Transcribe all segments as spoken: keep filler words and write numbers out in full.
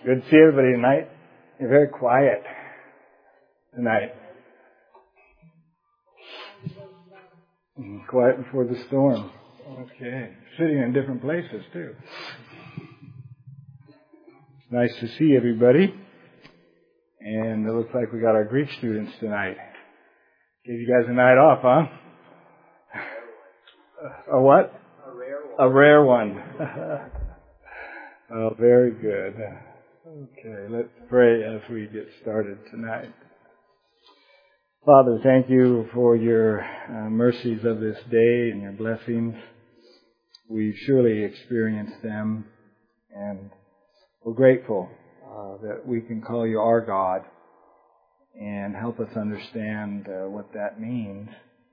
Good to see everybody tonight. You're very quiet tonight. Quiet before the storm. Okay. Sitting in different places, too. It's nice to see everybody. And it looks like we got our Greek students tonight. Gave you guys a night off, huh? A what? A rare one. A rare one. Oh, very good. Okay, let's pray as we get started tonight. Father, thank you for your uh, mercies of this day and your blessings. We've surely experienced them, and we're grateful uh, that we can call you our God and help us understand uh, what that means.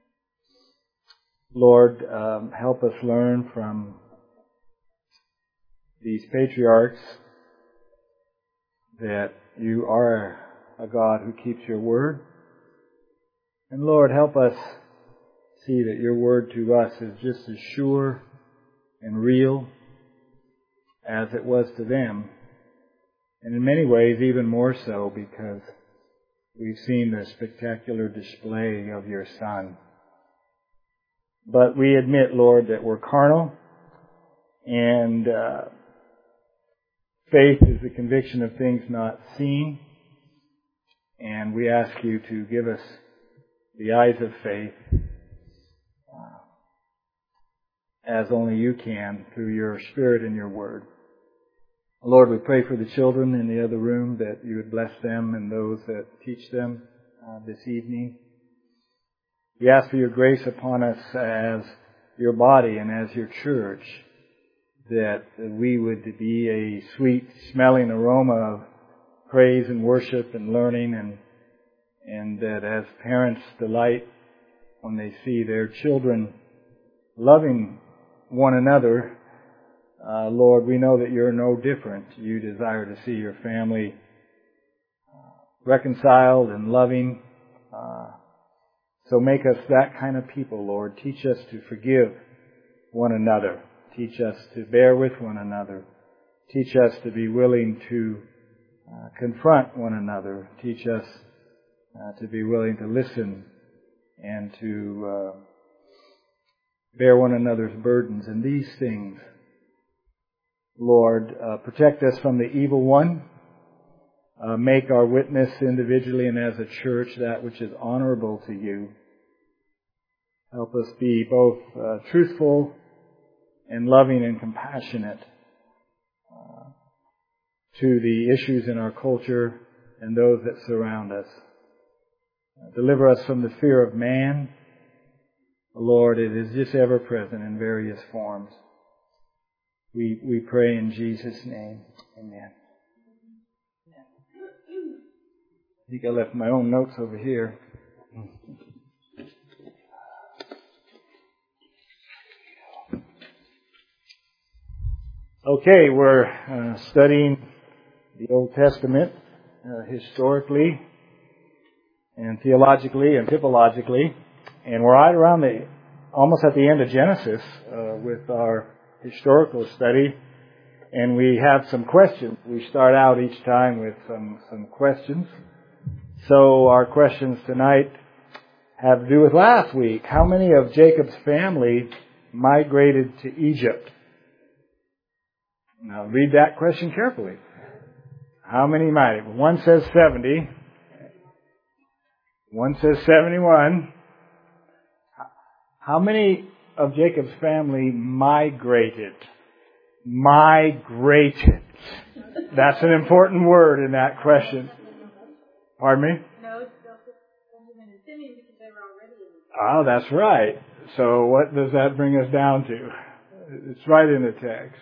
Lord, um, help us learn from these patriarchs that you are a God who keeps your word. And Lord, help us see that your word to us is just as sure and real as it was to them. And in many ways, even more so, because we've seen the spectacular display of your Son. But we admit, Lord, that we're carnal, and uh, faith is the conviction of things not seen. And we ask you to give us the eyes of faith, uh, as only you can through your Spirit and your Word. Lord, we pray for the children in the other room that you would bless them and those that teach them uh, this evening. We ask for your grace upon us as your body and as your church, that we would be a sweet smelling aroma of praise and worship and learning, and and that as parents delight when they see their children loving one another, uh, Lord, we know that you're no different. You desire to see your family uh, reconciled and loving. Uh, so make us that kind of people, Lord. Teach us to forgive one another. Teach us to bear with one another. Teach us to be willing to uh, confront one another. Teach us uh, to be willing to listen and to uh, bear one another's burdens. And these things, Lord, uh, protect us from the evil one. Uh, make our witness individually and as a church that which is honorable to you. Help us be both uh, truthful and loving and compassionate uh, to the issues in our culture and those that surround us. Uh, deliver us from the fear of man. Lord, it is just ever present in various forms. We we pray in Jesus' name. Amen. I think I left my own notes over here. Okay, we're uh, studying the Old Testament uh, historically and theologically and typologically, and we're right around the almost at the end of Genesis uh, with our historical study, and we have some questions. We start out each time with some some questions. So our questions tonight have to do with last week. How many of Jacob's family migrated to Egypt? Now read that question carefully. How many migrated? One says seventy. One says seventy-one. How many of Jacob's family migrated? Migrated. That's an important word in that question. Pardon me? No, Benjamin and Simeon because they were already in the Oh, that's right. So what does that bring us down to? It's right in the text.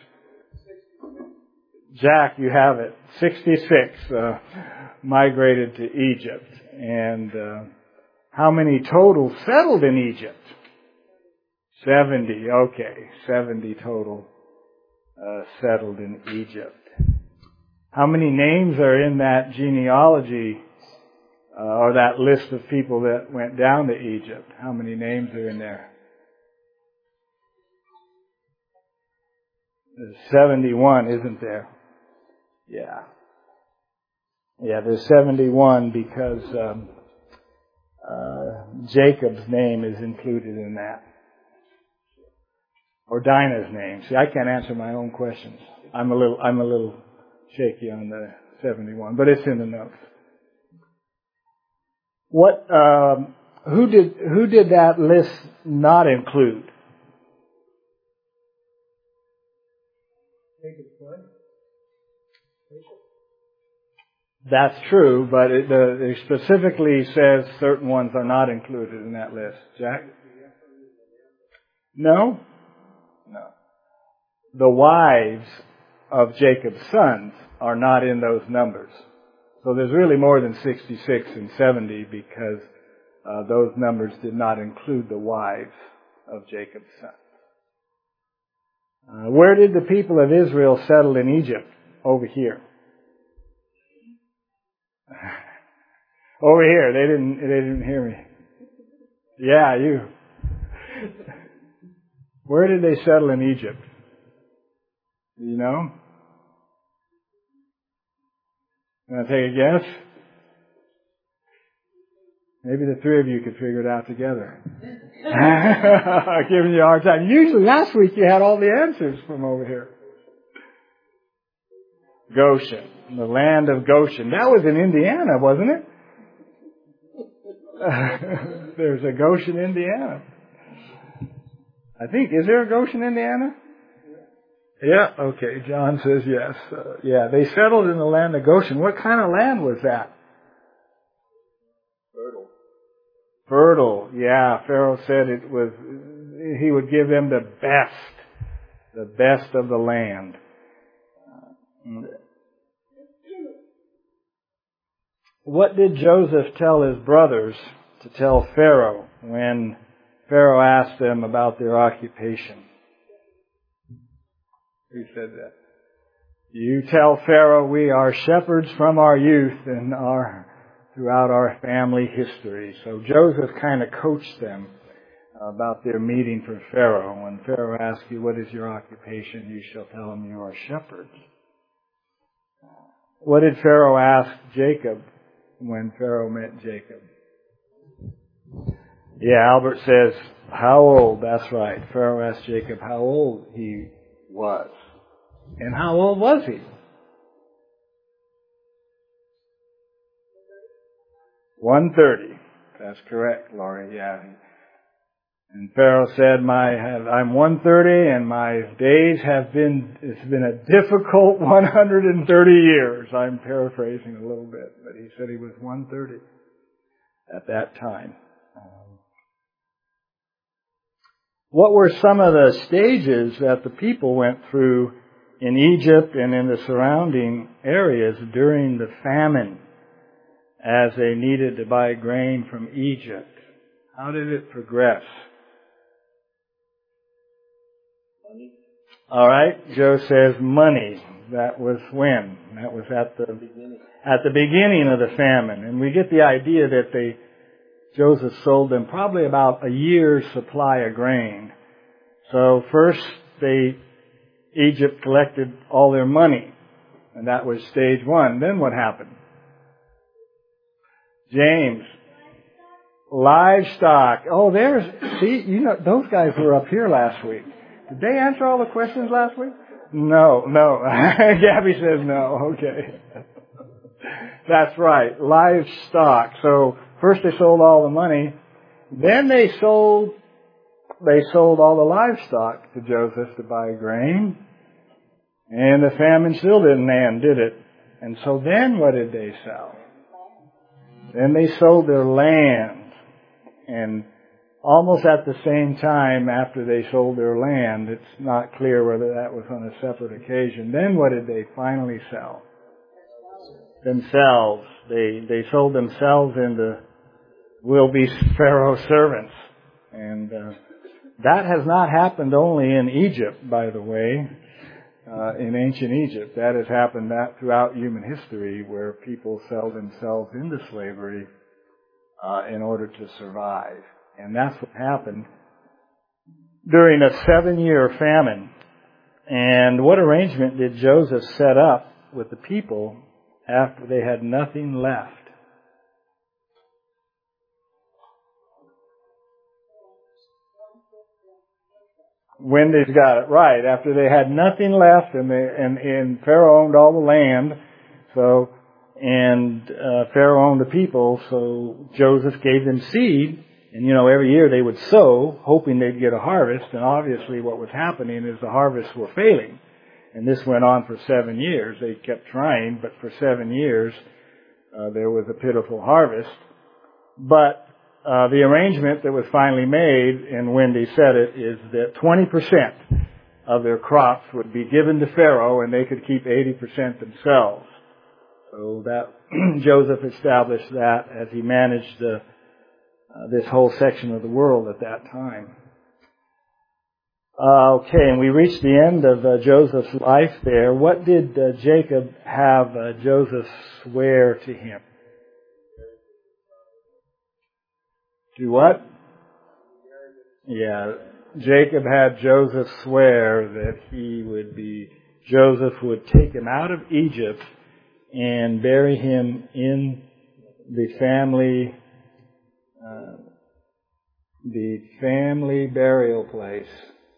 Jack, you have it. sixty-six uh, migrated to Egypt. And uh, how many total settled in Egypt? seventy. Okay, seventy total uh, settled in Egypt. How many names are in that genealogy uh, or that list of people that went down to Egypt? How many names are in there? There's seventy-one, isn't there? Yeah. Yeah, there's seventy-one because um, uh, Jacob's name is included in that. Or Dinah's name. See, I can't answer my own questions. I'm a little, I'm a little shaky on the seventy-one, but it's in the notes. What, um, who did, who did that list not include? That's true, but it, uh, it specifically says certain ones are not included in that list. Jack? No? No. The wives of Jacob's sons are not in those numbers. So there's really more than sixty-six and seventy because uh, those numbers did not include the wives of Jacob's sons. Uh, where did the people of Israel settle in Egypt? Over here. Over here. They didn't, they didn't hear me. Yeah, you. Where did they settle in Egypt? Do you know? Want to take a guess? Maybe the three of you could figure it out together. I'm giving you a hard time. Usually last week you had all the answers from over here. Goshen. The land of Goshen. That was in Indiana, wasn't it? There's a Goshen, Indiana. I think, is there a Goshen, Indiana? Yeah, okay. John says yes. Uh, yeah, they settled in the land of Goshen. What kind of land was that? Fertile. Fertile, yeah. Pharaoh said it was, he would give them the best, the best of the land. What did Joseph tell his brothers to tell Pharaoh when Pharaoh asked them about their occupation? Who said that? You tell Pharaoh we are shepherds from our youth and our throughout our family history. So Joseph kind of coached them about their meeting for Pharaoh. When Pharaoh asks you, what is your occupation? You shall tell him you are shepherds. What did Pharaoh ask Jacob when Pharaoh met Jacob? Yeah, Albert says, how old? That's right. Pharaoh asked Jacob how old he was. And how old was he? one thirty. That's correct, Laurie. Yeah. And Pharaoh said, "My, I'm one thirty, and my days have been. It's been a difficult one hundred thirty years." I'm paraphrasing a little bit, but he said he was one thirty at that time. Um, what were some of the stages that the people went through in Egypt and in the surrounding areas during the famine, as they needed to buy grain from Egypt? How did it progress? Money. All right, Joe says money. That was when? That was at the Beginning. at the beginning of the famine, and we get the idea that they Joseph sold them probably about a year's supply of grain. So first, they Egypt collected all their money, and that was stage one. Then what happened? James. Livestock. Oh, there's, see, you know, those guys were up here last week. Did they answer all the questions last week? No, no. Gabby says no. Okay. That's right. Livestock. So first they sold all the money. Then they sold, they sold all the livestock to Joseph to buy grain. And the famine still didn't end, did it? And so then what did they sell? Then they sold their land. And almost at the same time after they sold their land, it's not clear whether that was on a separate occasion. Then what did they finally sell? Themselves. They they sold themselves into will-be Pharaoh servants. And uh, that has not happened only in Egypt, by the way, uh, in ancient Egypt. That has happened that throughout human history, where people sell themselves into slavery Uh, in order to survive. And that's what happened during a seven-year famine. And what arrangement did Joseph set up with the people after they had nothing left. Wendy's got it right. After they had nothing left, and, they, and, and Pharaoh owned all the land, so and uh, Pharaoh owned the people, so Joseph gave them seed, and you know every year they would sow, hoping they'd get a harvest. And obviously, what was happening is the harvests were failing, and this went on for seven years. They kept trying, but for seven years uh, there was a pitiful harvest. But Uh, the arrangement that was finally made, and Wendy said it, is that twenty percent of their crops would be given to Pharaoh and they could keep eighty percent themselves. So that Joseph established that as he managed the, uh, this whole section of the world at that time. Uh, okay, and we reached the end of uh, Joseph's life there. What did uh, Jacob have uh, Joseph swear to him? Do what? Yeah, Jacob had Joseph swear that he would be, Joseph would take him out of Egypt and bury him in the family, uh, the family burial place,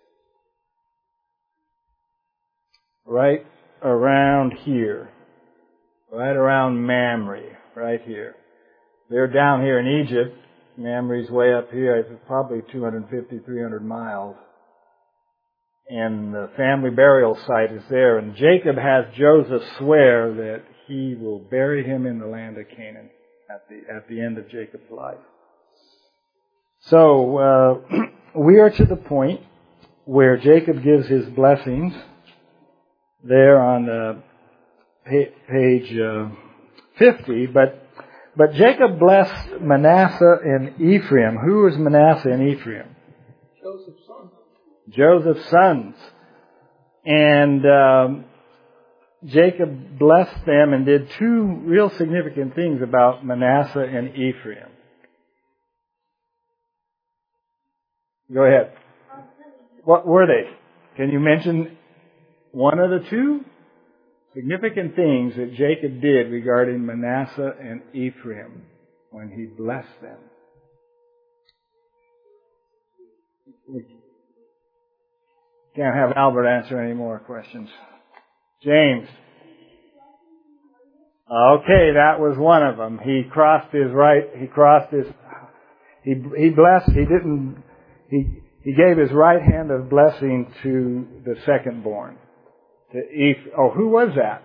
right around here, right around Mamre, right here. They're down here in Egypt. Mamre's way up here. It's probably two hundred fifty, three hundred miles. And the family burial site is there. And Jacob has Joseph swear that he will bury him in the land of Canaan at the, at the end of Jacob's life. So, uh, we are to the point where Jacob gives his blessings there on uh, page uh, fifty, but But Jacob blessed Manasseh and Ephraim. Who was Manasseh and Ephraim? Joseph's sons. Joseph's sons. And um, Jacob blessed them and did two real significant things about Manasseh and Ephraim. Go ahead. What were they? Can you mention one of the two significant things that Jacob did regarding Manasseh and Ephraim when he blessed them? We can't have Albert answer any more questions. James. Okay, that was one of them. He crossed his right, he crossed his, he, he blessed, he didn't, he, he gave his right hand of blessing to the second born. To Eph- oh, who was that?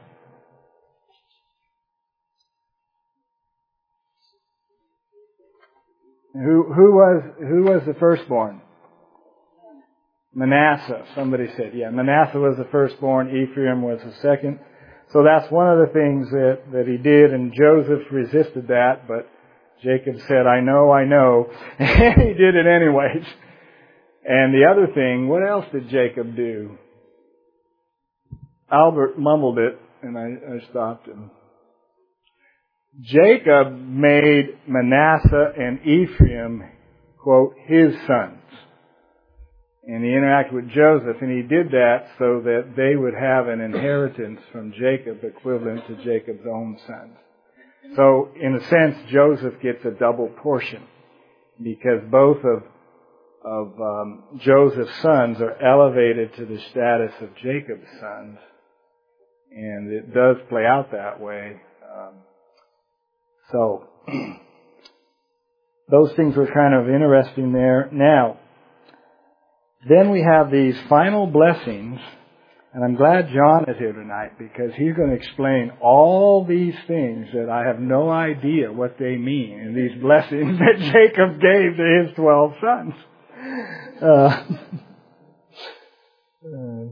Who who was who was the firstborn? Manasseh. Somebody said, yeah, Manasseh was the firstborn. Ephraim was the second. So that's one of the things that that he did, and Joseph resisted that, but Jacob said, "I know, I know," and he did it anyways. And the other thing, what else did Jacob do? Albert mumbled it, and I, I stopped him. Jacob made Manasseh and Ephraim, quote, his sons. And he interacted with Joseph, and he did that so that they would have an inheritance from Jacob equivalent to Jacob's own sons. So, in a sense, Joseph gets a double portion, because both of, of um, Joseph's sons are elevated to the status of Jacob's sons. And it does play out that way. Um, so, those things were kind of interesting there. Now, then we have these final blessings, and I'm glad John is here tonight because he's going to explain all these things that I have no idea what they mean, and these blessings that Jacob gave to his twelve sons. Uh, uh,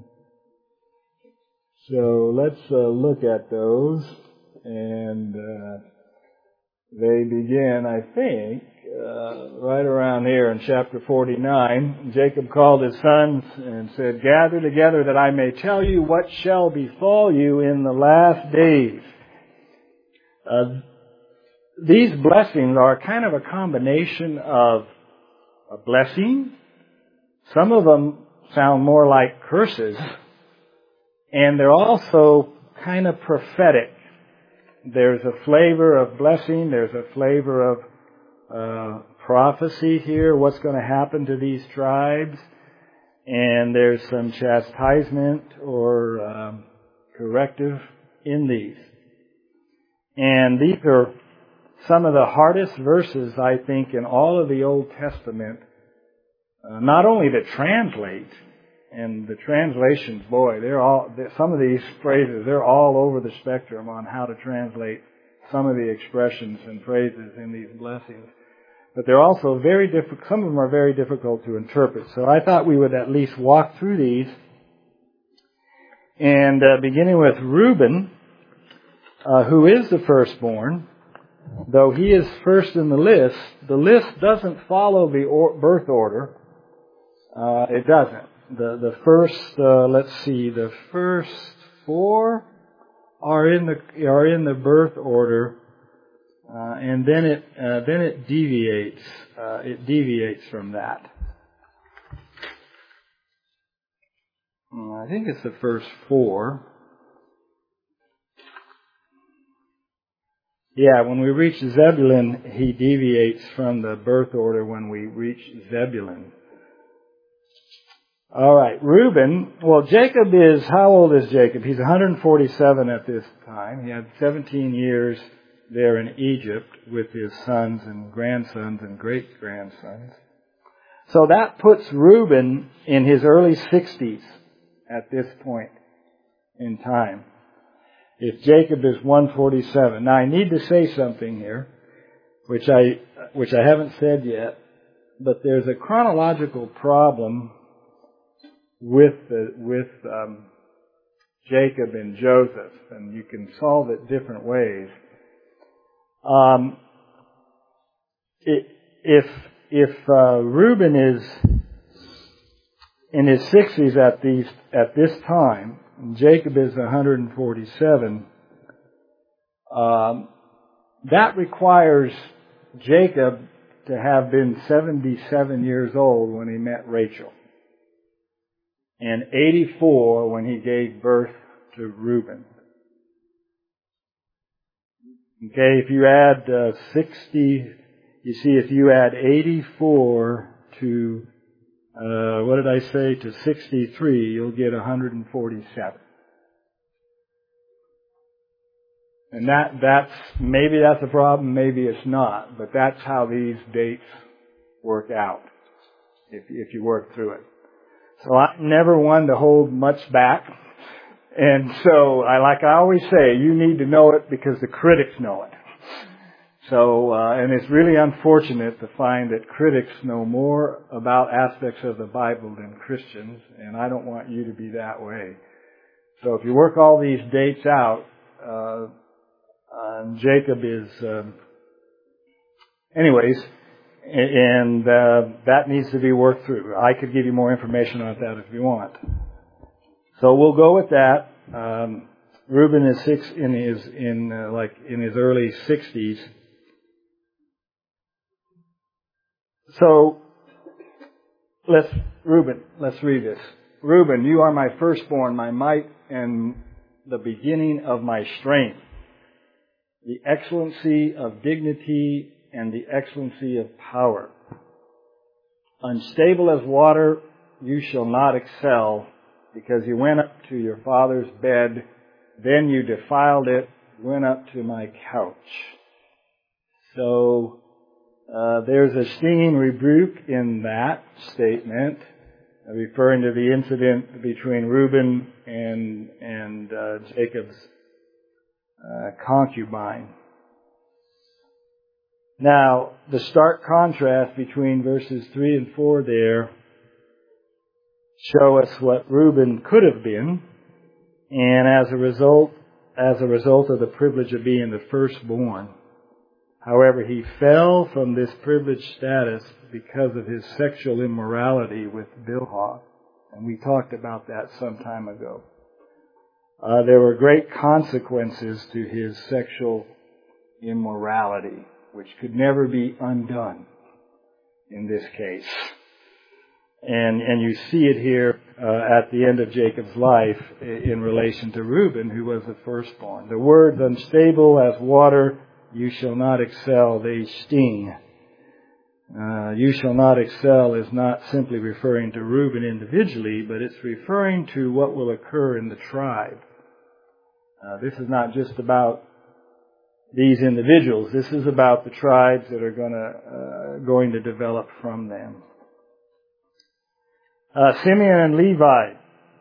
So let's uh, look at those, and uh, they begin, I think, uh, right around here in chapter forty-nine. Jacob called his sons and said, "Gather together that I may tell you what shall befall you in the last days." Uh, these blessings are kind of a combination of a blessing. Some of them sound more like curses. And they're also kind of prophetic. there's a flavor of blessing, there's a flavor of uh, prophecy here, what's going to happen to these tribes, and there's some chastisement or um, corrective in these. And these are some of the hardest verses, I think, in all of the Old Testament, uh, not only to translate, and the translations, boy, they're all, some of these phrases, they're all over the spectrum on how to translate some of the expressions and phrases in these blessings. But they're also very difficult, some of them are very difficult to interpret. So I thought we would at least walk through these. And uh, beginning with Reuben, uh, who is the firstborn, though he is first in the list, the list doesn't follow the or- birth order. Uh, it doesn't. The the first, uh, let's see, the first four are in the are in the birth order, uh, and then it uh, then it deviates. Uh, it deviates from that. I think it's the first four. Yeah, when we reach Zebulun, he deviates from the birth order when we reach Zebulun. All right, Reuben. Well, Jacob is, how old is Jacob? He's one hundred forty-seven at this time. He had seventeen years there in Egypt with his sons and grandsons and great-grandsons. So that puts Reuben in his early sixties at this point in time. If Jacob is one hundred forty-seven. Now I need to say something here, which I, which I haven't said yet, but there's a chronological problem with the, with um, Jacob and Joseph, and you can solve it different ways. Um, it, if if uh, Reuben is in his sixties at these at this time, and Jacob is one hundred forty-seven, um, that requires Jacob to have been seventy-seven years old when he met Rachel, and eighty-four when he gave birth to Reuben. Okay, if you add uh, sixty, you see if you add eighty-four to, uh, what did I say, to sixty-three, you'll get one hundred forty-seven. And that, that's, maybe that's a problem, maybe it's not, but that's how these dates work out, if, if you work through it. So I'm never one to hold much back. And so, I like I always say, you need to know it because the critics know it. So, uh, and it's really unfortunate to find that critics know more about aspects of the Bible than Christians, and I don't want you to be that way. So if you work all these dates out, uh, uh Jacob is, um, anyways, and uh, that needs to be worked through. I could give you more information on that if you want. So we'll go with that. Um, Reuben is six in his in uh, like in his early sixties. So let's Reuben. Let's read this. Reuben, you are my firstborn, my might, and the beginning of my strength, the excellency of dignity and the excellency of power. Unstable as water, you shall not excel, because you went up to your father's bed, then you defiled it, went up to my couch. So, uh, there's a stinging rebuke in that statement, uh, referring to the incident between Reuben and, and, uh, Jacob's, uh, concubine. Now, the stark contrast between verses three and four there show us what Reuben could have been, and as a result, as a result of the privilege of being the firstborn. However, he fell from this privileged status because of his sexual immorality with Bilhah, and we talked about that some time ago. Uh, there were great consequences to his sexual immorality, which could never be undone in this case. And and you see it here uh, at the end of Jacob's life in relation to Reuben, who was the firstborn. The words unstable as water, you shall not excel, they sting. Uh, you shall not excel is not simply referring to Reuben individually, but it's referring to what will occur in the tribe. Uh, this is not just about these individuals. This is about the tribes that are going to uh, going to develop from them. Uh, Simeon and Levi.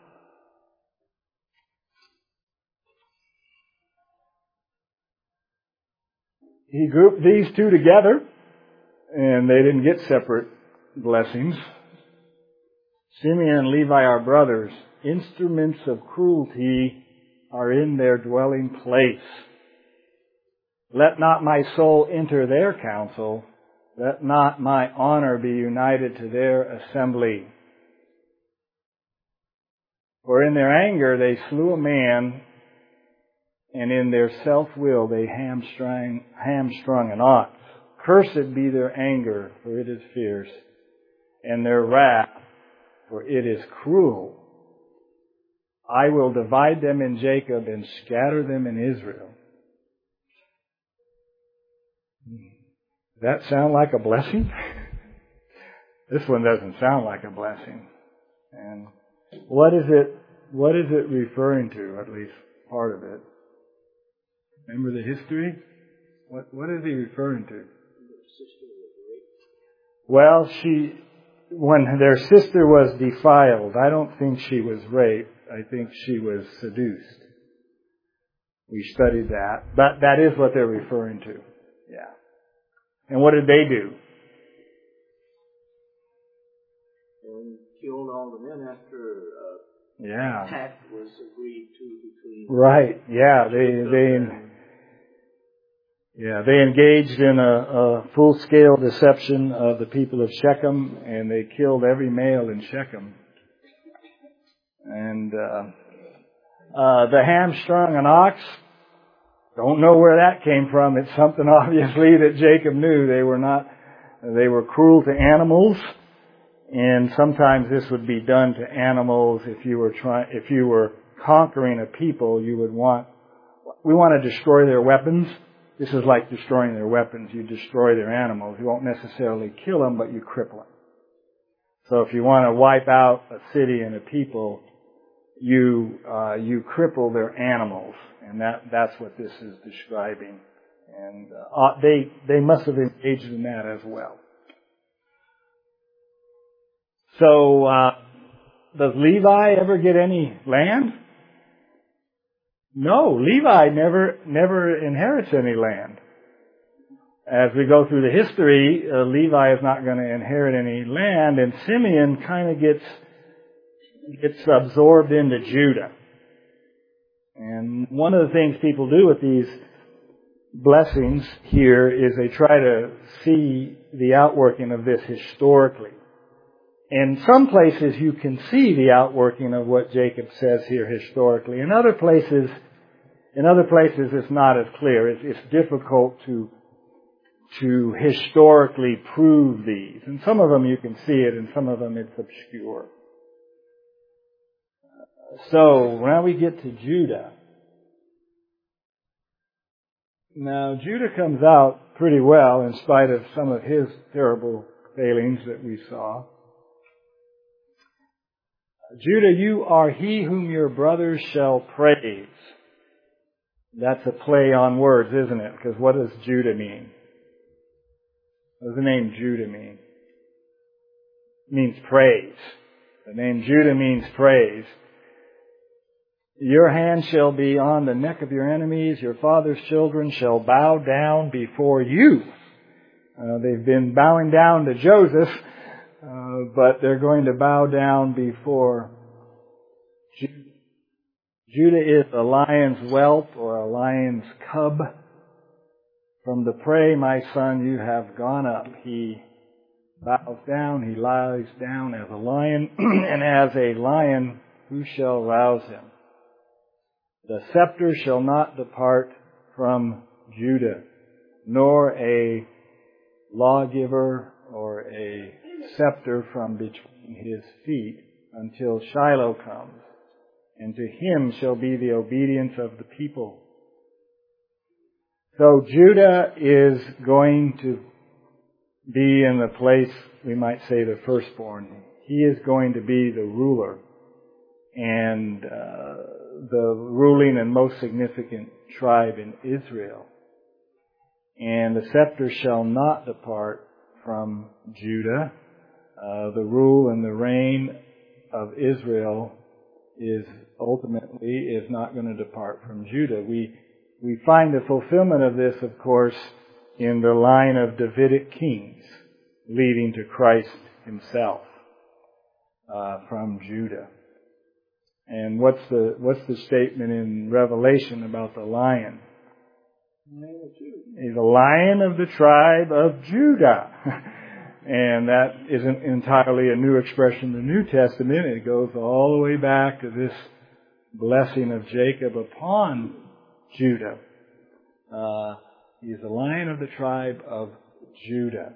He grouped these two together, and they didn't get separate blessings. Simeon and Levi are brothers. Instruments of cruelty are in their dwelling place. Let not my soul enter their council. Let not my honor be united to their assembly. For in their anger they slew a man, and in their self-will they hamstrung, hamstrung an ox. Cursed be their anger, for it is fierce, and their wrath, for it is cruel. I will divide them in Jacob and scatter them in Israel. Does that sound like a blessing? This one doesn't sound like a blessing. And what is it, what is it referring to, at least part of it? Remember the history? What, what is he referring to? Well, she, when their sister was defiled, I don't think she was raped. I think she was seduced. We studied that. But that is what they're referring to. Yeah. And what did they do? And killed all the men after uh, yeah. pact was agreed to between. Right. Yeah. They they. Yeah, they engaged in a, a full-scale deception of the people of Shechem, and they killed every male in Shechem. And uh, uh, the hamstrung an ox, don't know where that came from. It's something obviously that Jacob knew. They were not, they were cruel to animals, and sometimes this would be done to animals. If you were trying, if you were conquering a people, you would want, we want to destroy their weapons. This is like destroying their weapons. You destroy their animals. You won't necessarily kill them, but you cripple them. So if you want to wipe out a city and a people, you uh, you cripple their animals, and that that's what this is describing. And uh, they they must have engaged in that as well. So uh, does Levi ever get any land? No, Levi never never inherits any land. As we go through the history, uh, Levi is not going to inherit any land, and Simeon kind of gets gets absorbed into Judah. And one of the things people do with these blessings here is they try to see the outworking of this historically. In some places you can see the outworking of what Jacob says here historically. In other places, in other places it's not as clear. It's, it's difficult to to historically prove these. In some of them you can see it, in some of them it's obscure. So now we get to Judah. Now Judah comes out pretty well in spite of some of his terrible failings that we saw. Judah, you are he whom your brothers shall praise. That's a play on words, isn't it? Because what does Judah mean? What does the name Judah mean? It means praise. The name Judah means praise. Your hand shall be on the neck of your enemies. Your father's children shall bow down before you. Uh, they've been bowing down to Joseph. Uh, but they're going to bow down before Judah. Judah is a lion's whelp or a lion's cub. From the prey, my son, you have gone up. He bows down, he lies down as a lion, and as a lion, who shall rouse him? The scepter shall not depart from Judah, nor a lawgiver or a scepter from between his feet, until Shiloh comes, and to him shall be the obedience of the people. So Judah is going to be in the place, we might say, the firstborn. He is going to be the ruler and uh, the ruling and most significant tribe in Israel. And the scepter shall not depart from Judah. Uh, the rule and the reign of Israel is ultimately is not going to depart from Judah. We we find the fulfillment of this, of course, in the line of Davidic kings leading to Christ himself uh, from Judah. And what's the what's the statement in Revelation about the lion? He's a lion of the tribe of Judah. And that isn't entirely a new expression in the New Testament. It goes all the way back to this blessing of Jacob upon Judah. Uh, he's a lion of the tribe of Judah.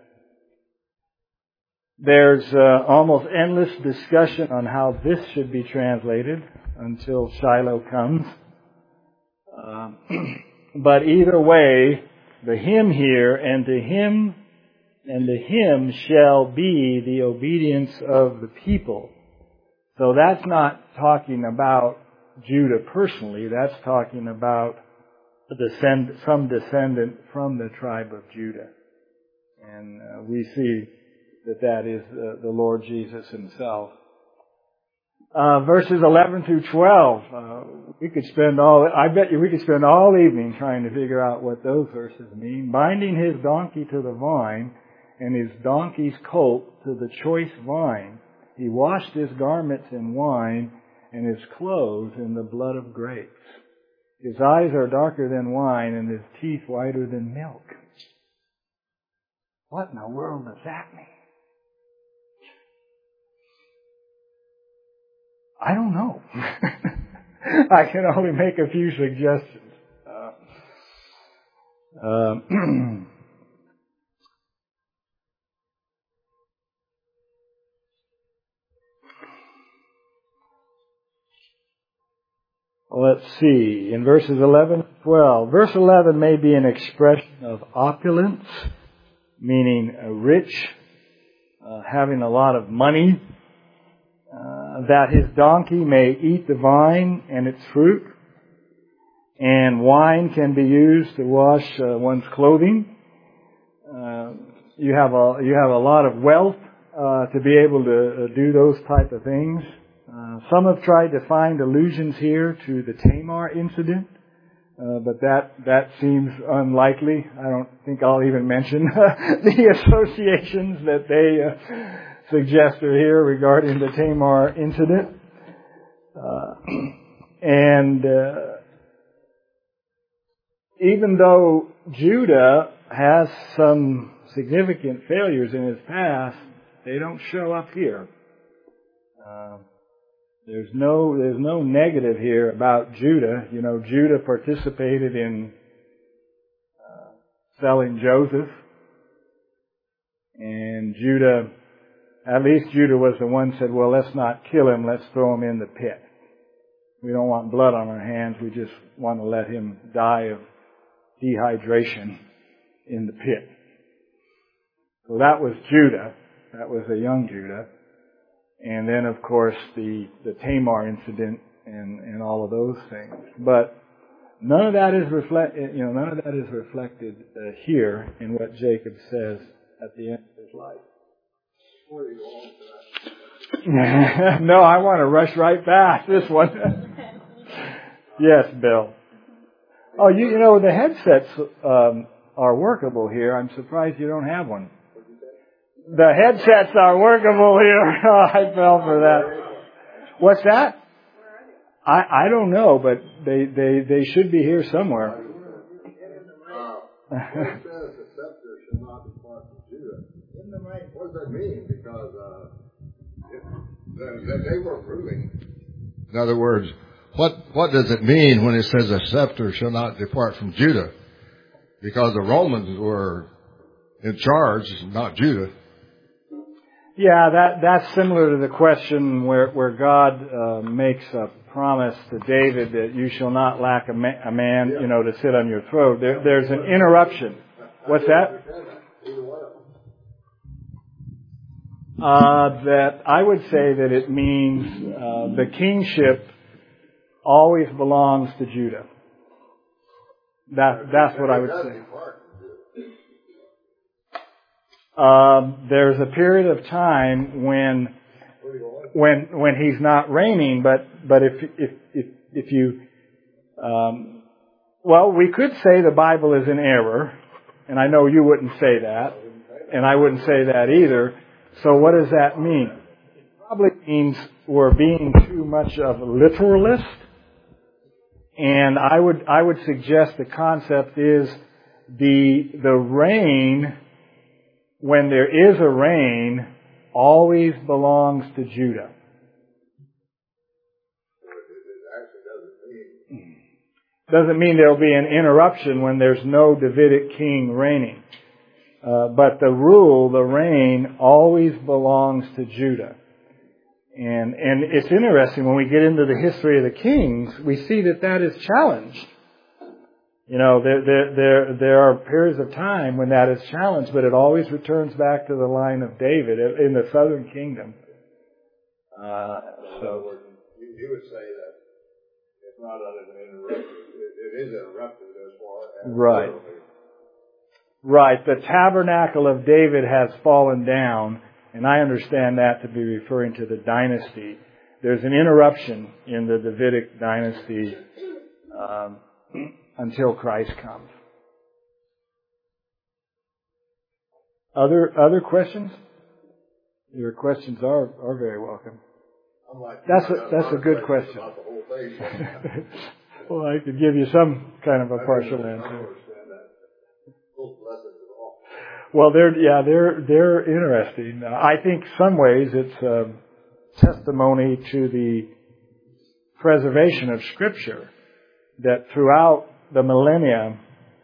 There's uh, almost endless discussion on how this should be translated until Shiloh comes. Um, but either way, the him here, and to him and to him shall be the obedience of the people. So that's not talking about Judah personally. That's talking about a descend, some descendant from the tribe of Judah. And uh, we see that that is uh, the Lord Jesus himself. Uh, verses eleven through twelve, uh, we could spend all, I bet you we could spend all evening trying to figure out what those verses mean. Binding his donkey to the vine, and his donkey's colt to the choice vine. He washed his garments in wine, and his clothes in the blood of grapes. His eyes are darker than wine, and his teeth whiter than milk. What in the world does that mean? I don't know. I can only make a few suggestions. Uh, uh, Let's see, in verses eleven to twelve. Verse eleven may be an expression of opulence, meaning uh, rich, uh, having a lot of money, uh, that his donkey may eat the vine and its fruit, and wine can be used to wash uh, one's clothing. Uh, you have a you have a lot of wealth uh, to be able to uh, do those type of things. Uh, some have tried to find allusions here to the Tamar incident, uh, but that that seems unlikely. I don't think I'll even mention the associations that they uh, suggest are here regarding the Tamar incident. Uh, and uh, even though Judah has some significant failures in his past, they don't show up here. Uh, There's no, there's no negative here about Judah. You know, Judah participated in uh, selling Joseph. And Judah, at least Judah was the one who said, well, let's not kill him, let's throw him in the pit. We don't want blood on our hands, we just want to let him die of dehydration in the pit. So that was Judah. That was a young Judah. And then, of course, the, the Tamar incident and, and all of those things. But none of that is reflect, you know, none of that is reflected uh, here in what Jacob says at the end of his life. No, I want to rush right past this one. Yes, Bill. Oh, you, you know, the headsets um, are workable here. I'm surprised you don't have one. The headsets are workable here. Oh, I fell for that. What's that? I I don't know, but they they, they should be here somewhere. Uh, it says the scepter shall not depart from Judah. What does that mean? Because uh, it, that they were ruling. In other words, what what does it mean when it says the scepter shall not depart from Judah? Because the Romans were in charge, not Judah. Yeah, that that's similar to the question where where God uh, makes a promise to David that you shall not lack a, ma- a man, you know, to sit on your throne. There, there's an interruption. What's that? Uh, that I would say that it means uh, the kingship always belongs to Judah. That that's what I would say. Um, there's a period of time when when when he's not reigning, but but if if if, if you um, well, we could say the Bible is in error, and I know you wouldn't say that, and I wouldn't say that either. So what does that mean? It probably means we're being too much of a literalist, and I would I would suggest the concept is the the reign. When there is a reign, always belongs to Judah. Doesn't mean there'll be an interruption when there's no Davidic king reigning. Uh, but the rule, the reign, always belongs to Judah. And, and it's interesting when we get into the history of the kings, we see that that is challenged. You know, there, there, there, there are periods of time when that is challenged, but it always returns back to the line of David in the southern kingdom. Uh, so, you, you would say that it's not an interruption. It, it is interrupted as far as right, right. The tabernacle of David has fallen down, and I understand that to be referring to the dynasty. There's an interruption in the Davidic dynasty. Um, until Christ comes. Other other questions? Your questions are, are very welcome. That's a, that's a good question. Well, I could give you some kind of a partial answer. Well, they're yeah, they're they're interesting. I think some ways it's a testimony to the preservation of Scripture, that throughout the millennia,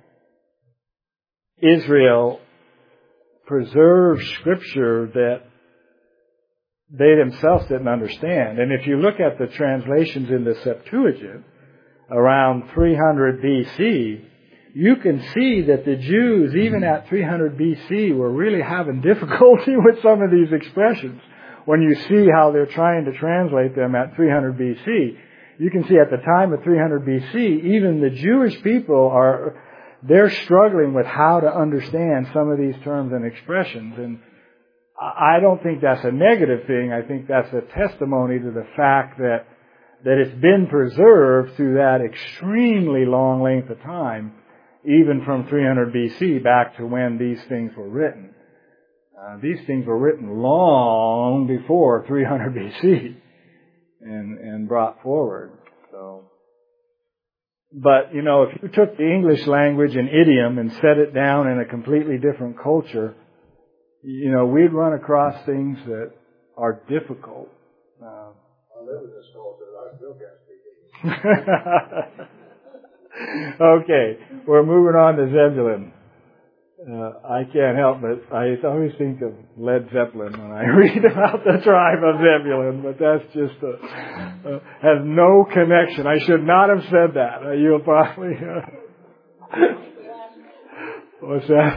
Israel preserved Scripture that they themselves didn't understand. And if you look at the translations in the Septuagint around three hundred B C, you can see that the Jews, even at three hundred B C, were really having difficulty with some of these expressions. When you see how they're trying to translate them at three hundred B C, you can see at the time of three hundred B C, even the Jewish people are, they're struggling with how to understand some of these terms and expressions. And I don't think that's a negative thing. I think that's a testimony to the fact that, that it's been preserved through that extremely long length of time, even from three hundred B C back to when these things were written. Uh, these things were written long before three hundred B C. And, and brought forward. So, but you know, if you took the English language and idiom and set it down in a completely different culture, you know, we'd run across things that are difficult. Uh, I live in this culture, I still can't speak English. Okay, we're moving on to Zebulun. Uh, I can't help but I always think of Led Zeppelin when I read about the tribe of Zebulun, but that's just a, uh, has no connection. I should not have said that. Uh, you'll probably. Uh, what's that?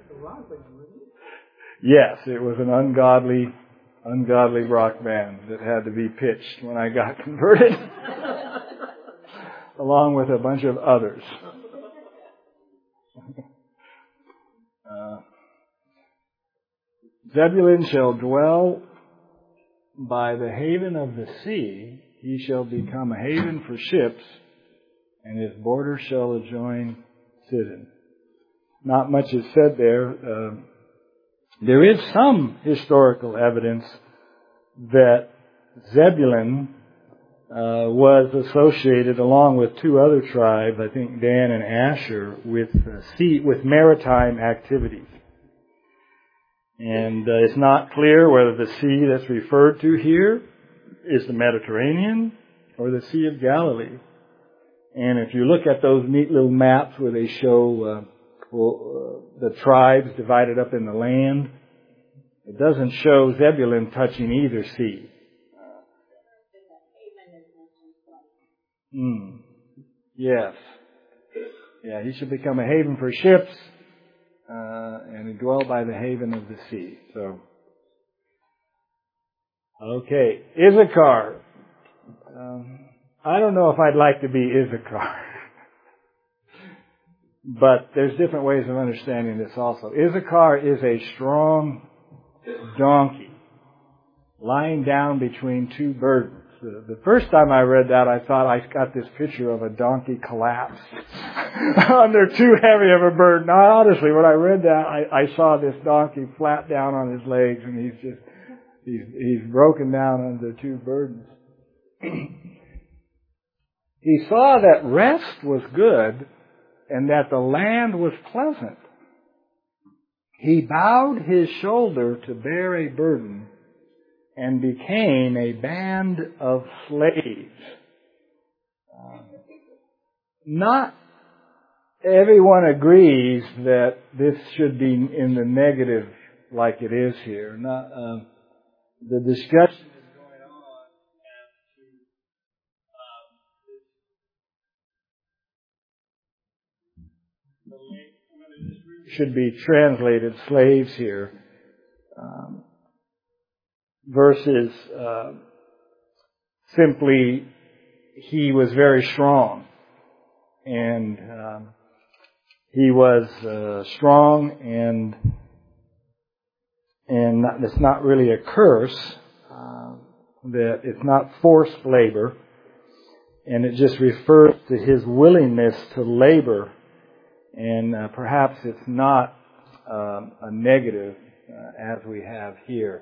Yes, it was an ungodly, ungodly rock band that had to be pitched when I got converted, along with a bunch of others. Uh, Zebulun shall dwell by the haven of the sea. He shall become a haven for ships, and his border shall adjoin Sidon. Not much is said there. Uh, there is some historical evidence that Zebulun uh, was associated, along with two other tribes, I think Dan and Asher, with uh, sea, with maritime activities. And uh, it's not clear whether the sea that's referred to here is the Mediterranean or the Sea of Galilee. And if you look at those neat little maps where they show uh, well, uh, the tribes divided up in the land, It doesn't show Zebulun touching either sea. Mm. Yes. Yeah, he should become a haven for ships, uh, and dwell by the haven of the sea. So, okay, Issachar. Um, I don't know if I'd like to be Issachar. But there's different ways of understanding this also. Issachar is a strong donkey lying down between two burdens. The, the first time I read that, I thought I got this picture of a donkey collapsed under too heavy of a burden. Now, honestly, when I read that, I, I saw this donkey flat down on his legs, and he's just he's he's broken down under two burdens. He saw that rest was good and that the land was pleasant. He bowed his shoulder to bear a burden and became a band of slaves. Uh, not everyone agrees that this should be in the negative like it is here. Not, uh, the discussion is going on as to um, this should be translated slaves here. Um, versus uh, simply he was very strong, and um, he was uh, strong, and and not, it's not really a curse, uh, that it's not forced labor, and it just refers to his willingness to labor, and uh, perhaps it's not um, a negative uh, as we have here.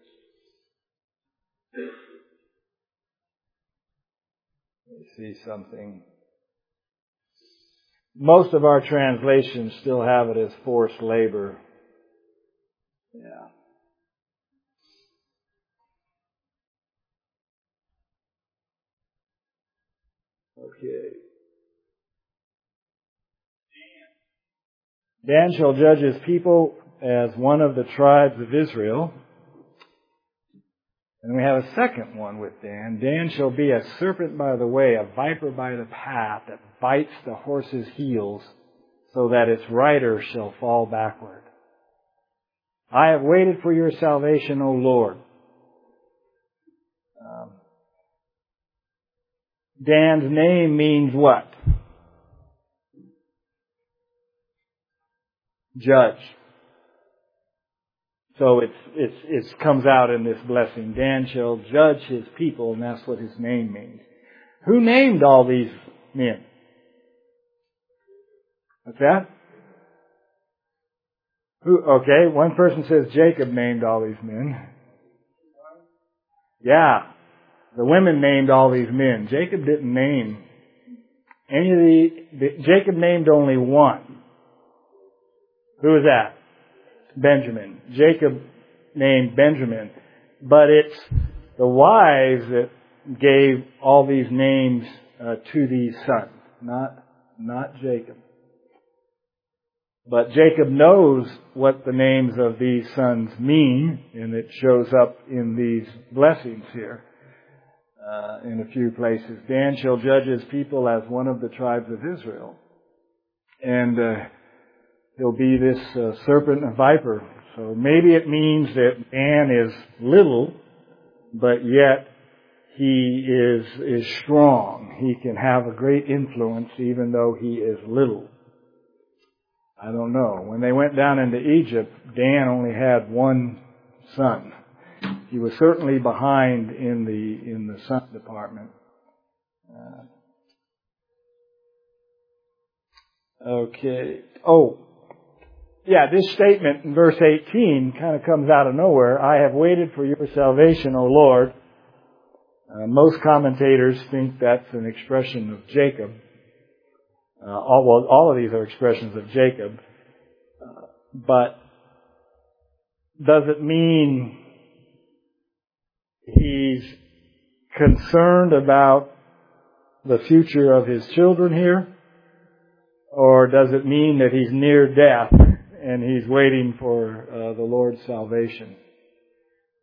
Let me see something. Most of our translations still have it as forced labor. Yeah. Okay. Dan shall judge his people as one of the tribes of Israel. And we have a second one with Dan. Dan shall be a serpent by the way, a viper by the path, that bites the horse's heels, so that its rider shall fall backward. I have waited for your salvation, O Lord. Um, Dan's name means what? Judge. So it's, it's, it comes out in this blessing. Dan shall judge his people, and that's what his name means. Who named all these men? What's that? Who, okay, one person says Jacob named all these men. Yeah. The women named all these men. Jacob didn't name any of the, the Jacob named only one. Who is that? Benjamin. Jacob named Benjamin. But it's the wives that gave all these names uh, to these sons, not, not Jacob. But Jacob knows what the names of these sons mean, and it shows up in these blessings here uh, in a few places. Dan shall judge his people as one of the tribes of Israel. And uh, he'll be this uh, serpent and viper. So maybe it means that Dan is little, but yet he is, is strong. He can have a great influence even though he is little. I don't know. When they went down into Egypt, Dan only had one son. He was certainly behind in the, in the son department. Uh, okay. Oh. Yeah, this statement in verse eighteen kind of comes out of nowhere. I have waited for your salvation, O Lord. Uh, most commentators think that's an expression of Jacob. Uh, all, well, all of these are expressions of Jacob. Uh, but does it mean he's concerned about the future of his children here? Or does it mean that he's near death and he's waiting for uh, the Lord's salvation?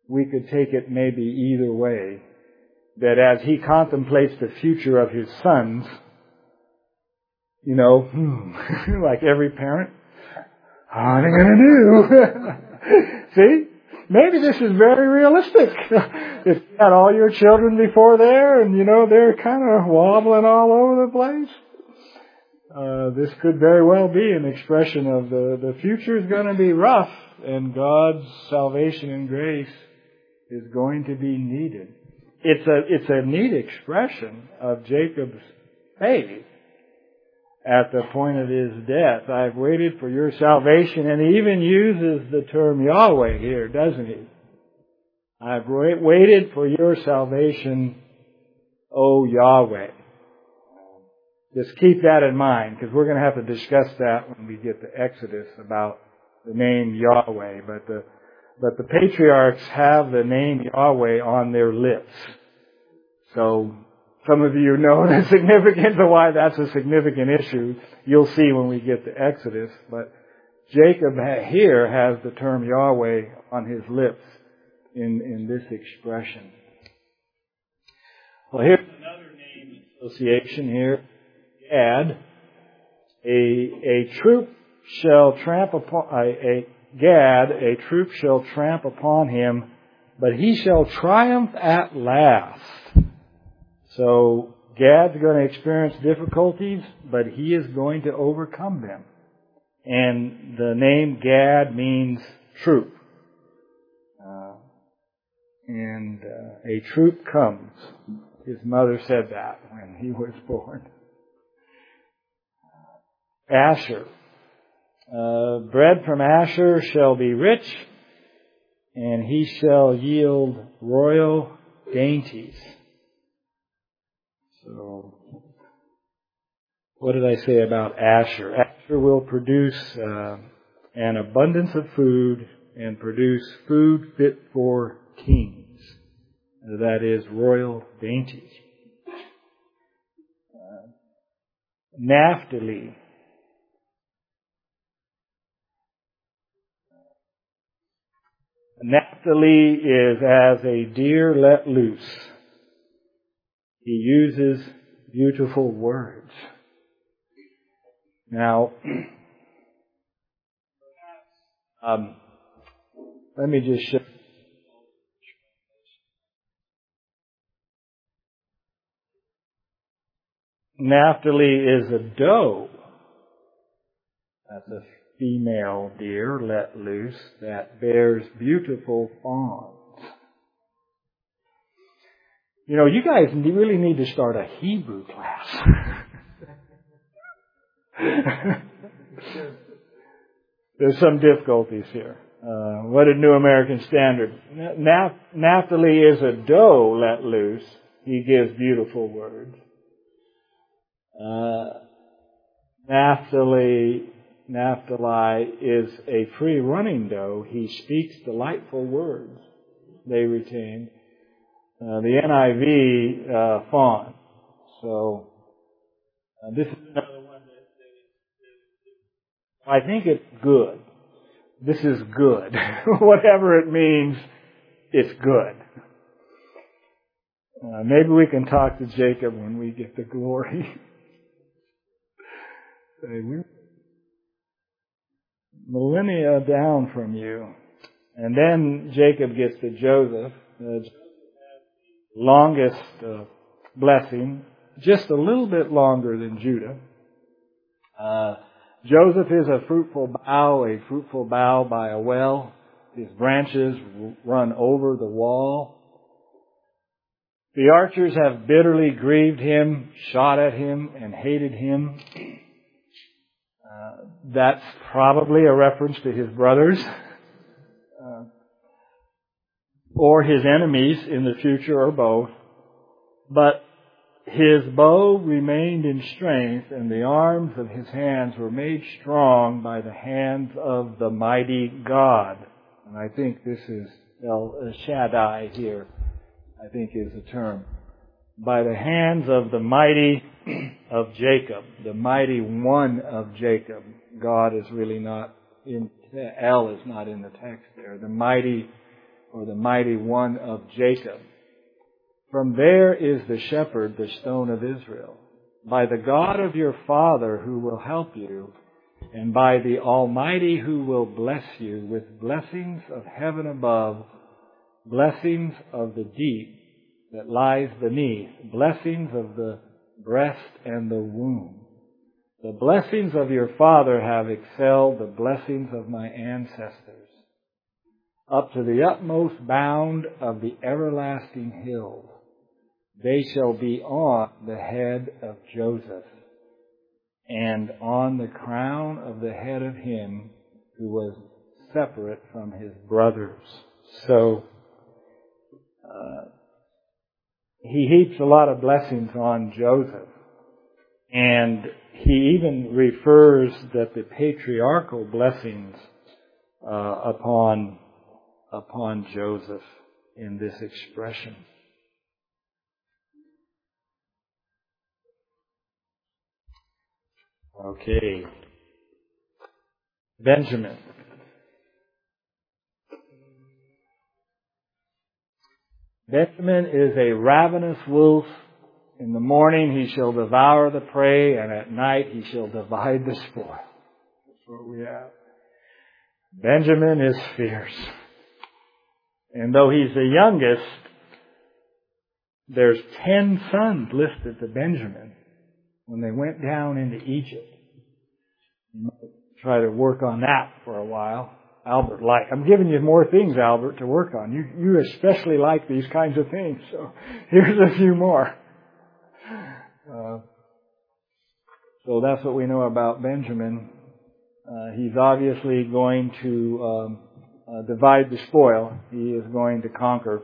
we could take it maybe either way. That as he contemplates the future of his sons, you know, hmm, like every parent, what are they going to do? See? Maybe this is very realistic. If you had all your children before there and, you know, they're kind of wobbling all over the place, uh, this could very well be an expression of the, the future is going to be rough and God's salvation and grace is going to be needed. It's a, it's a neat expression of Jacob's faith at the point of his death. I've waited for your salvation, and he even uses the term Yahweh here, doesn't he? I've waited for your salvation, O Yahweh. Just keep that in mind, because we're going to have to discuss that when we get to Exodus about the name Yahweh. But the but the patriarchs have the name Yahweh on their lips. So some of you know the significance of why that's a significant issue. You'll see when we get to Exodus. But Jacob here has the term Yahweh on his lips in, in this expression. Well, here's another name association here. Gad. A, a troop shall tramp upon, a, a Gad, a troop shall tramp upon him, but he shall triumph at last. So Gad's going to experience difficulties, but he is going to overcome them. And the name Gad means troop. Uh, and uh, a troop comes. His mother said that when he was born. Asher. Uh, bread from Asher shall be rich, and he shall yield royal dainties. So, what did I say about Asher? Asher will produce uh, an abundance of food and produce food fit for kings. That is, royal dainties. Uh, Naphtali. Naphtali is as a deer let loose. He uses beautiful words. Now, um, let me just show. Naphtali is a doe. That's a female deer let loose that bears beautiful fawns. You know, you guys really need to start a Hebrew class. There's some difficulties here. Uh, what did New American Standard? Naphtali is a doe let loose. He gives beautiful words. Uh, Naphtali, Naphtali is a free running doe. He speaks delightful words. They retain. Uh, the N I V, uh, fawn. So, uh, this is another one that they, I think it's good. This is good. Whatever it means, it's good. Uh, maybe we can talk to Jacob when we get the glory. Say, we're millennia down from you. And then Jacob gets to Joseph. Uh, longest uh, blessing, just a little bit longer than Judah. Uh, Joseph is a fruitful bough, a fruitful bough by a well. His branches run over the wall. The archers have bitterly grieved him, shot at him, and hated him. Uh, that's probably a reference to his brothers. Uh, or his enemies in the future, or both. But his bow remained in strength, and the arms of his hands were made strong by the hands of the mighty God. And I think this is El Shaddai here, I think is the term. By the hands of the mighty of Jacob, the mighty one of Jacob. God is really not in, El is not in the text there. The mighty or the mighty one of Jacob. From there is the shepherd, the stone of Israel. By the God of your father who will help you, and by the Almighty who will bless you with blessings of heaven above, blessings of the deep that lies beneath, blessings of the breast and the womb. The blessings of your father have excelled the blessings of my ancestors, up to the utmost bound of the everlasting hills. They shall be on the head of Joseph, and on the crown of the head of him who was separate from his brothers. So, uh, he heaps a lot of blessings on Joseph. And he even refers that the patriarchal blessings uh, upon, upon Joseph in this expression. Okay. Benjamin. Benjamin is a ravenous wolf. In the morning he shall devour the prey, and at night he shall divide the spoil. That's what we have. Benjamin is fierce. And though he's the youngest, there's ten sons listed to Benjamin when they went down into Egypt. You might try to work on that for a while. Albert, like, I'm giving you more things, Albert, to work on. You, you especially like these kinds of things, so here's a few more. Uh, so that's what we know about Benjamin. Uh, he's obviously going to um, uh, divide the spoil. He is going to conquer.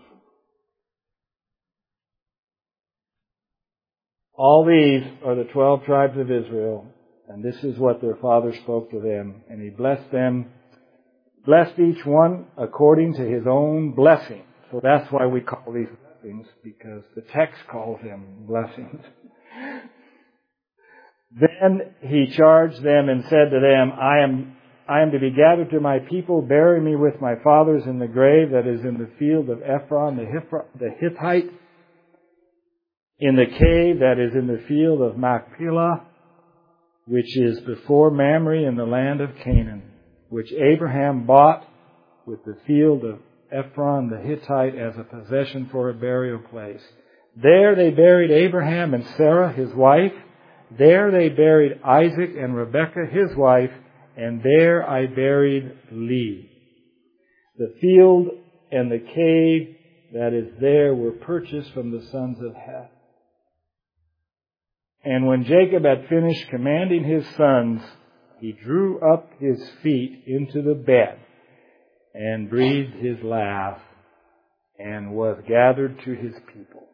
All these are the twelve tribes of Israel, and this is what their father spoke to them. And he blessed them, blessed each one according to his own blessing. So that's why we call these blessings, because the text calls them blessings. Then he charged them and said to them, I am I am to be gathered to my people. Bury me with my fathers in the grave that is in the field of Ephron the Hittite, in the cave that is in the field of Machpelah, which is before Mamre in the land of Canaan, which Abraham bought with the field of Ephron the Hittite as a possession for a burial place. There they buried Abraham and Sarah, his wife. There they buried Isaac and Rebekah, his wife. And there I buried Leah. The field and the cave that is there were purchased from the sons of Heth. And when Jacob had finished commanding his sons, he drew up his feet into the bed and breathed his last and was gathered to his people.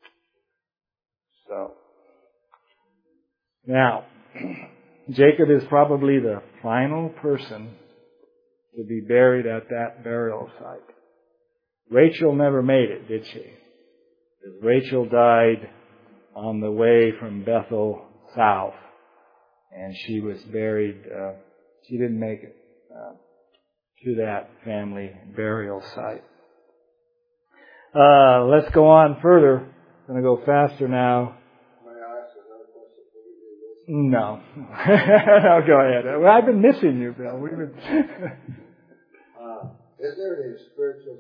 So, now, Jacob is probably the final person to be buried at that burial site. Rachel never made it, did she? Because Rachel died on the way from Bethel south, and she was buried, uh, she didn't make it uh, to that family burial site. Uh, let's go on further. I'm going to go faster now. No. No, go ahead. Well, I've been missing you, Bill. We've been uh, is there any spiritual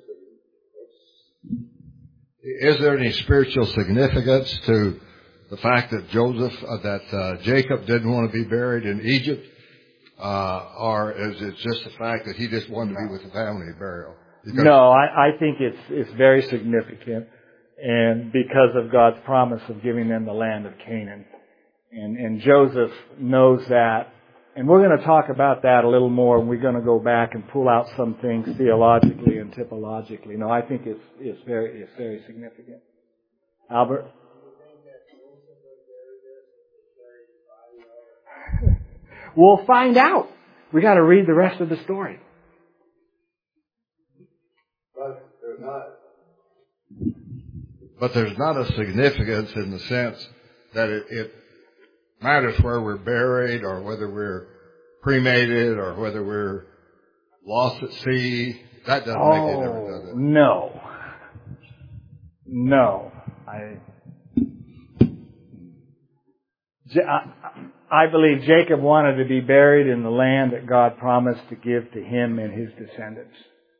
Is there any spiritual significance to the fact that Joseph, uh, that uh, Jacob didn't want to be buried in Egypt, uh, or is it just the fact that he just wanted to be with the family burial? Because no, I, I think it's it's very significant, and because of God's promise of giving them the land of Canaan, and and Joseph knows that, and we're going to talk about that a little more. And we're going to go back and pull out some things theologically and typologically. No, I think it's it's very it's very significant. Albert. We'll find out. We got to read the rest of the story. But there's not. But there's not a significance in the sense that it, it matters where we're buried, or whether we're cremated, or whether we're lost at sea. It That doesn't oh, make any difference, does it? No. No. I, I believe Jacob wanted to be buried in the land that God promised to give to him and his descendants.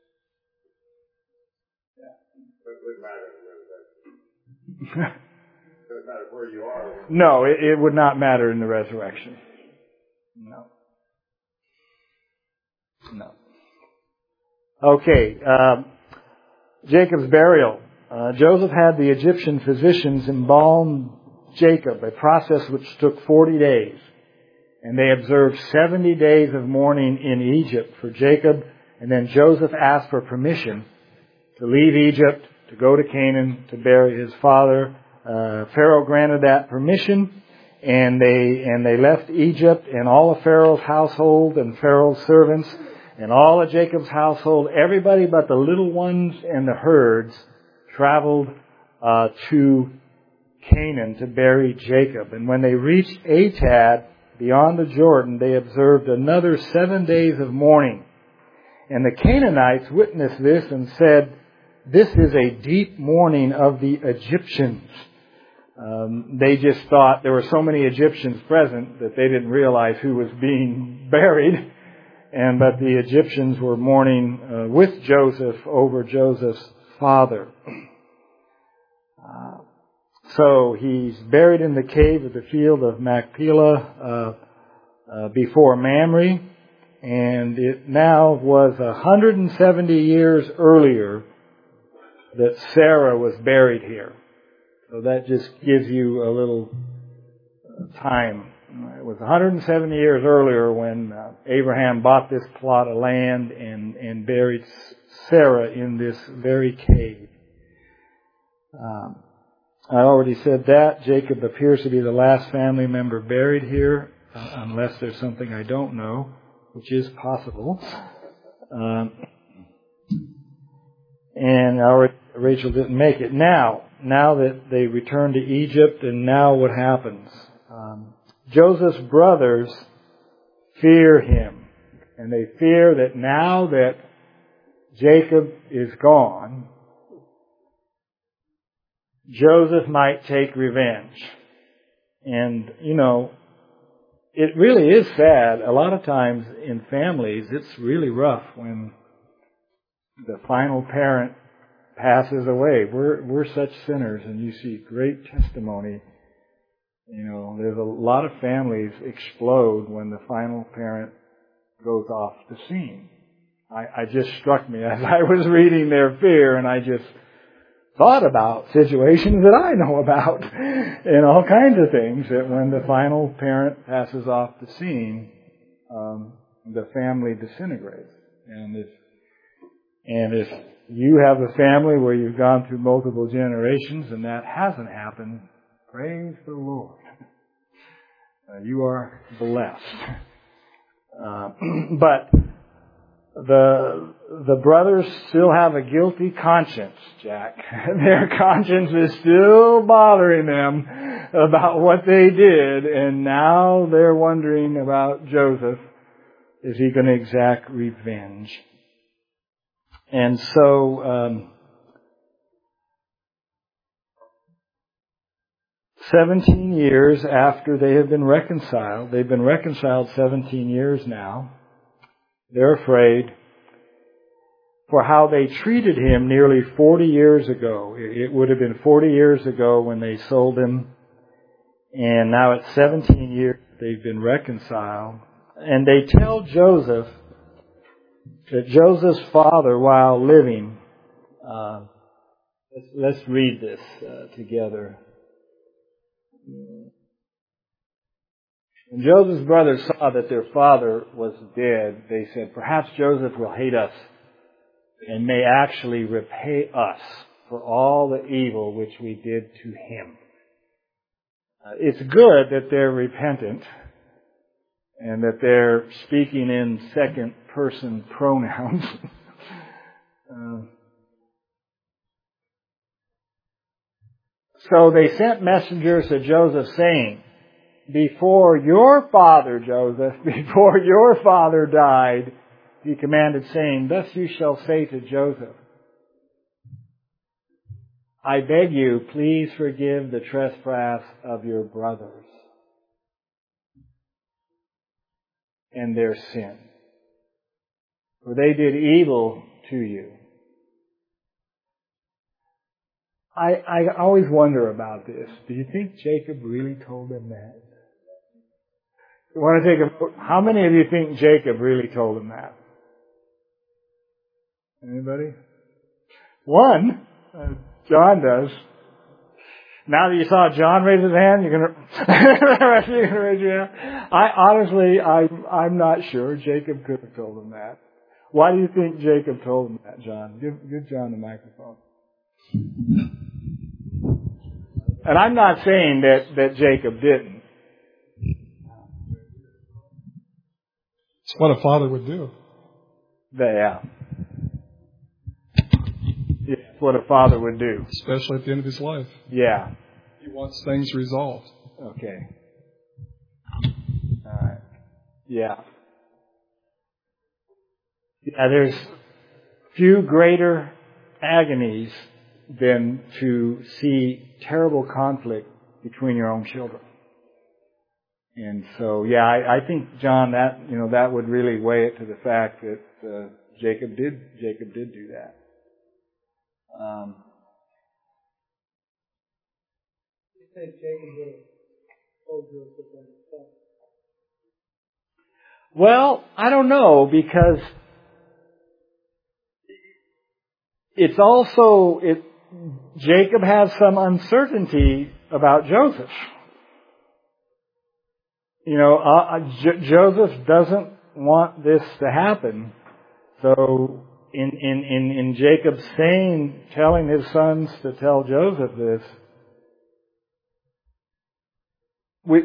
It doesn't matter where you are. No, it, it would not matter in the resurrection. No. No. Okay, uh, Jacob's burial. Uh, Joseph had the Egyptian physicians embalm Jacob, a process which took forty days. And they observed seventy days of mourning in Egypt for Jacob. And then Joseph asked for permission to leave Egypt, to go to Canaan, to bury his father. Uh, Pharaoh granted that permission. And they, and they left Egypt, and all of Pharaoh's household and Pharaoh's servants and all of Jacob's household, everybody but the little ones and the herds, traveled uh, to Canaan to bury Jacob. And when they reached Atad, beyond the Jordan, they observed another seven days of mourning. And the Canaanites witnessed this and said, "This is a deep mourning of the Egyptians." Um, they just thought there were so many Egyptians present that they didn't realize who was being buried. And but the Egyptians were mourning uh, with Joseph over Joseph's father. Uh, so he's buried in the cave of the field of Machpelah uh, uh, before Mamre. And it now was one hundred seventy years earlier that Sarah was buried here. So that just gives you a little uh, time. It was one hundred seventy years earlier when uh, Abraham bought this plot of land and, and buried Sarah in this very cave. Um, I already said that. Jacob appears to be the last family member buried here, uh, unless there's something I don't know, which is possible. Um, and our, Rachel didn't make it. Now, now that they return to Egypt, and now what happens? Um, Joseph's brothers fear him. And they fear that now that Jacob is gone, Joseph might take revenge. And, you know, it really is sad. A lot of times in families, it's really rough when the final parent passes away. We're, we're such sinners, and you see great testimony. You know, there's a lot of families explode when the final parent goes off the scene. I, I just struck me as I was reading their fear, and I just thought about situations that I know about and all kinds of things that when the final parent passes off the scene, um, the family disintegrates. And if, and if you have a family where you've gone through multiple generations and that hasn't happened, praise the Lord. Uh, you are blessed. Uh, but the the brothers still have a guilty conscience, Jack. Their conscience is still bothering them about what they did, and now they're wondering about Joseph. Is he going to exact revenge? And so um, seventeen years after they have been reconciled, they've been reconciled seventeen years now, they're afraid for how they treated him nearly forty years ago. It would have been forty years ago when they sold him, and now it's seventeen years they've been reconciled. And they tell Joseph that Joseph's father, while living, uh, let's, let's read this uh, together. When Joseph's brothers saw that their father was dead, they said, "Perhaps Joseph will hate us and may actually repay us for all the evil which we did to him." Uh, it's good that they're repentant and that they're speaking in second person pronouns. uh, so they sent messengers to Joseph saying, "Before your father, Joseph, before your father died, he commanded, saying, Thus you shall say to Joseph, I beg you, please forgive the trespass of your brothers and their sin, for they did evil to you. I, I always wonder about this. Do you think Jacob really told them that? You want to take a, how many of you think Jacob really told them that? Anybody? One. Uh, John does. Now that you saw John raise his hand, you're gonna, you're gonna raise your hand. I honestly, I'm, I'm not sure. Jacob could have told him that. Why do you think Jacob told him that, John? Give, give John the microphone. And I'm not saying that, that Jacob didn't. It's what a father would do. Yeah. Yeah, it's what a father would do. Especially at the end of his life. Yeah. He wants things resolved. Okay. All right. Yeah. Yeah, there's few greater agonies than to see terrible conflict between your own children. And so, yeah, I, I think, John, that, you know, that would really weigh it to the fact that uh, Jacob did, Jacob did do that. Um, You think Jacob would have told Joseph that? well, I don't know, because it's also, it, Jacob has some uncertainty about Joseph. You know, uh, J- Joseph doesn't want this to happen. So, in, in, in, in Jacob saying, telling his sons to tell Joseph this, we,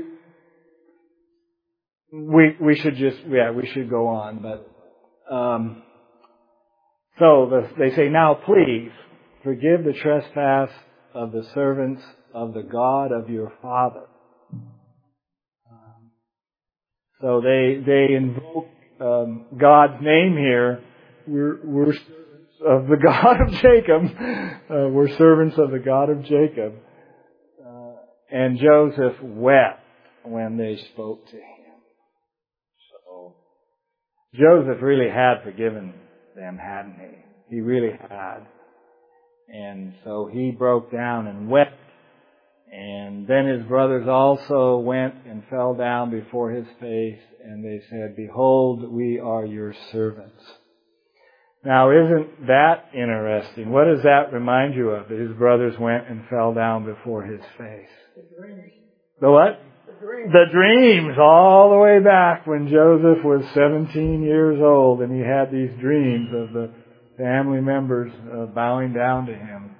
we, we should just, yeah, we should go on, but, um, so the, they say, now please, forgive the trespass of the servants of the God of your father. Um, so they they invoke um, God's name here. We're, we're servants of the God of Jacob. Uh, we're servants of the God of Jacob. Uh, and Joseph wept when they spoke to him. So Joseph really had forgiven them, hadn't he? He really had. And so he broke down and wept. And then his brothers also went and fell down before his face, and they said, Behold, we are your servants. Now, isn't that interesting? What does that remind you of? That his brothers went and fell down before his face. The dreams. The what? The dreams. The dreams, all the way back when Joseph was seventeen years old, and he had these dreams of the family members uh, bowing down to him.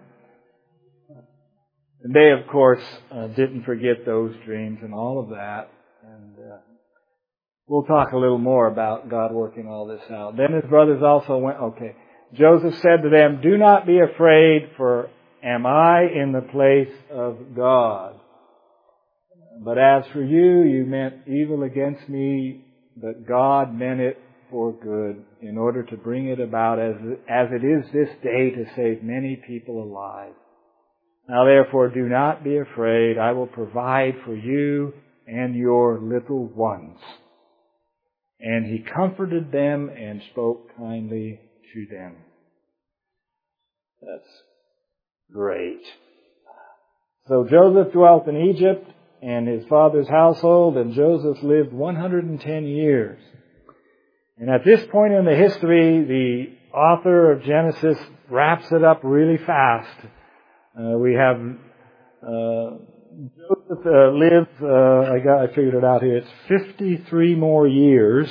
And they, of course, uh, didn't forget those dreams and all of that. And uh, we'll talk a little more about God working all this out. Then his brothers also went, okay. Joseph said to them, Do not be afraid, for am I in the place of God? But as for you, you meant evil against me, but God meant it for good, in order to bring it about as, as it is this day, to save many people alive. Now therefore do not be afraid. I will provide for you and your little ones. And he comforted them and spoke kindly to them. That's great. So Joseph dwelt in Egypt and his father's household, and Joseph lived one hundred ten years. And at this point in the history, the author of Genesis wraps it up really fast. Uh, we have uh, Joseph uh, lived. Uh, I got. I figured it out here. It's fifty-three more years.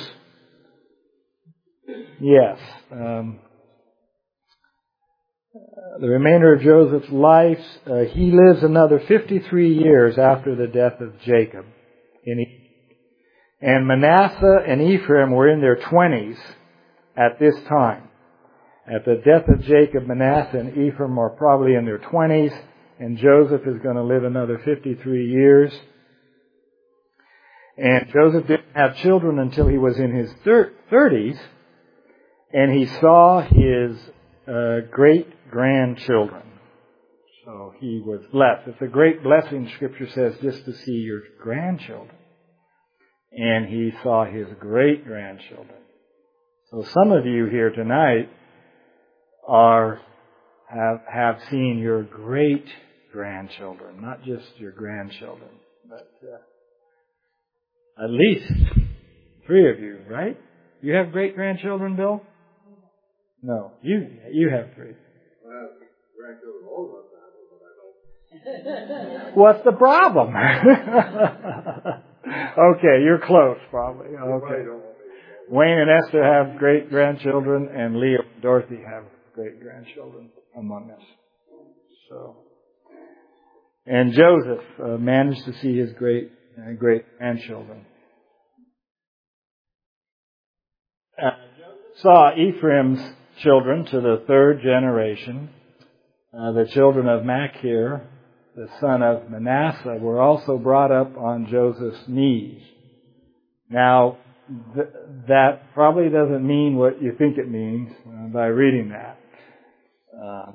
Yes. Um, the remainder of Joseph's life, uh, he lives another fifty-three years after the death of Jacob in Egypt. And Manasseh and Ephraim were in their twenties at this time. At the death of Jacob, Manasseh and Ephraim are probably in their twenties, and Joseph is going to live another fifty-three years. And Joseph didn't have children until he was in his thirties, and he saw his uh, great-grandchildren. So he was blessed. It's a great blessing, Scripture says, just to see your grandchildren. And he saw his great-grandchildren. So some of you here tonight are have have seen your great-grandchildren, not just your grandchildren, but uh, at least three of you, right? You have great-grandchildren, Bill? No, you you have three. I have grandchildren all of us, but I don't. What's the problem? Okay, you're close, probably. Okay. Wayne and Esther have great-grandchildren, and Leo and Dorothy have great-grandchildren among us. So, and Joseph uh, managed to see his great uh, great-grandchildren. Uh, Joseph saw Ephraim's children to the third generation. Uh, the children of Machir, the son of Manasseh, were also brought up on Joseph's knees. Now, th- that probably doesn't mean what you think it means uh, by reading that. Uh,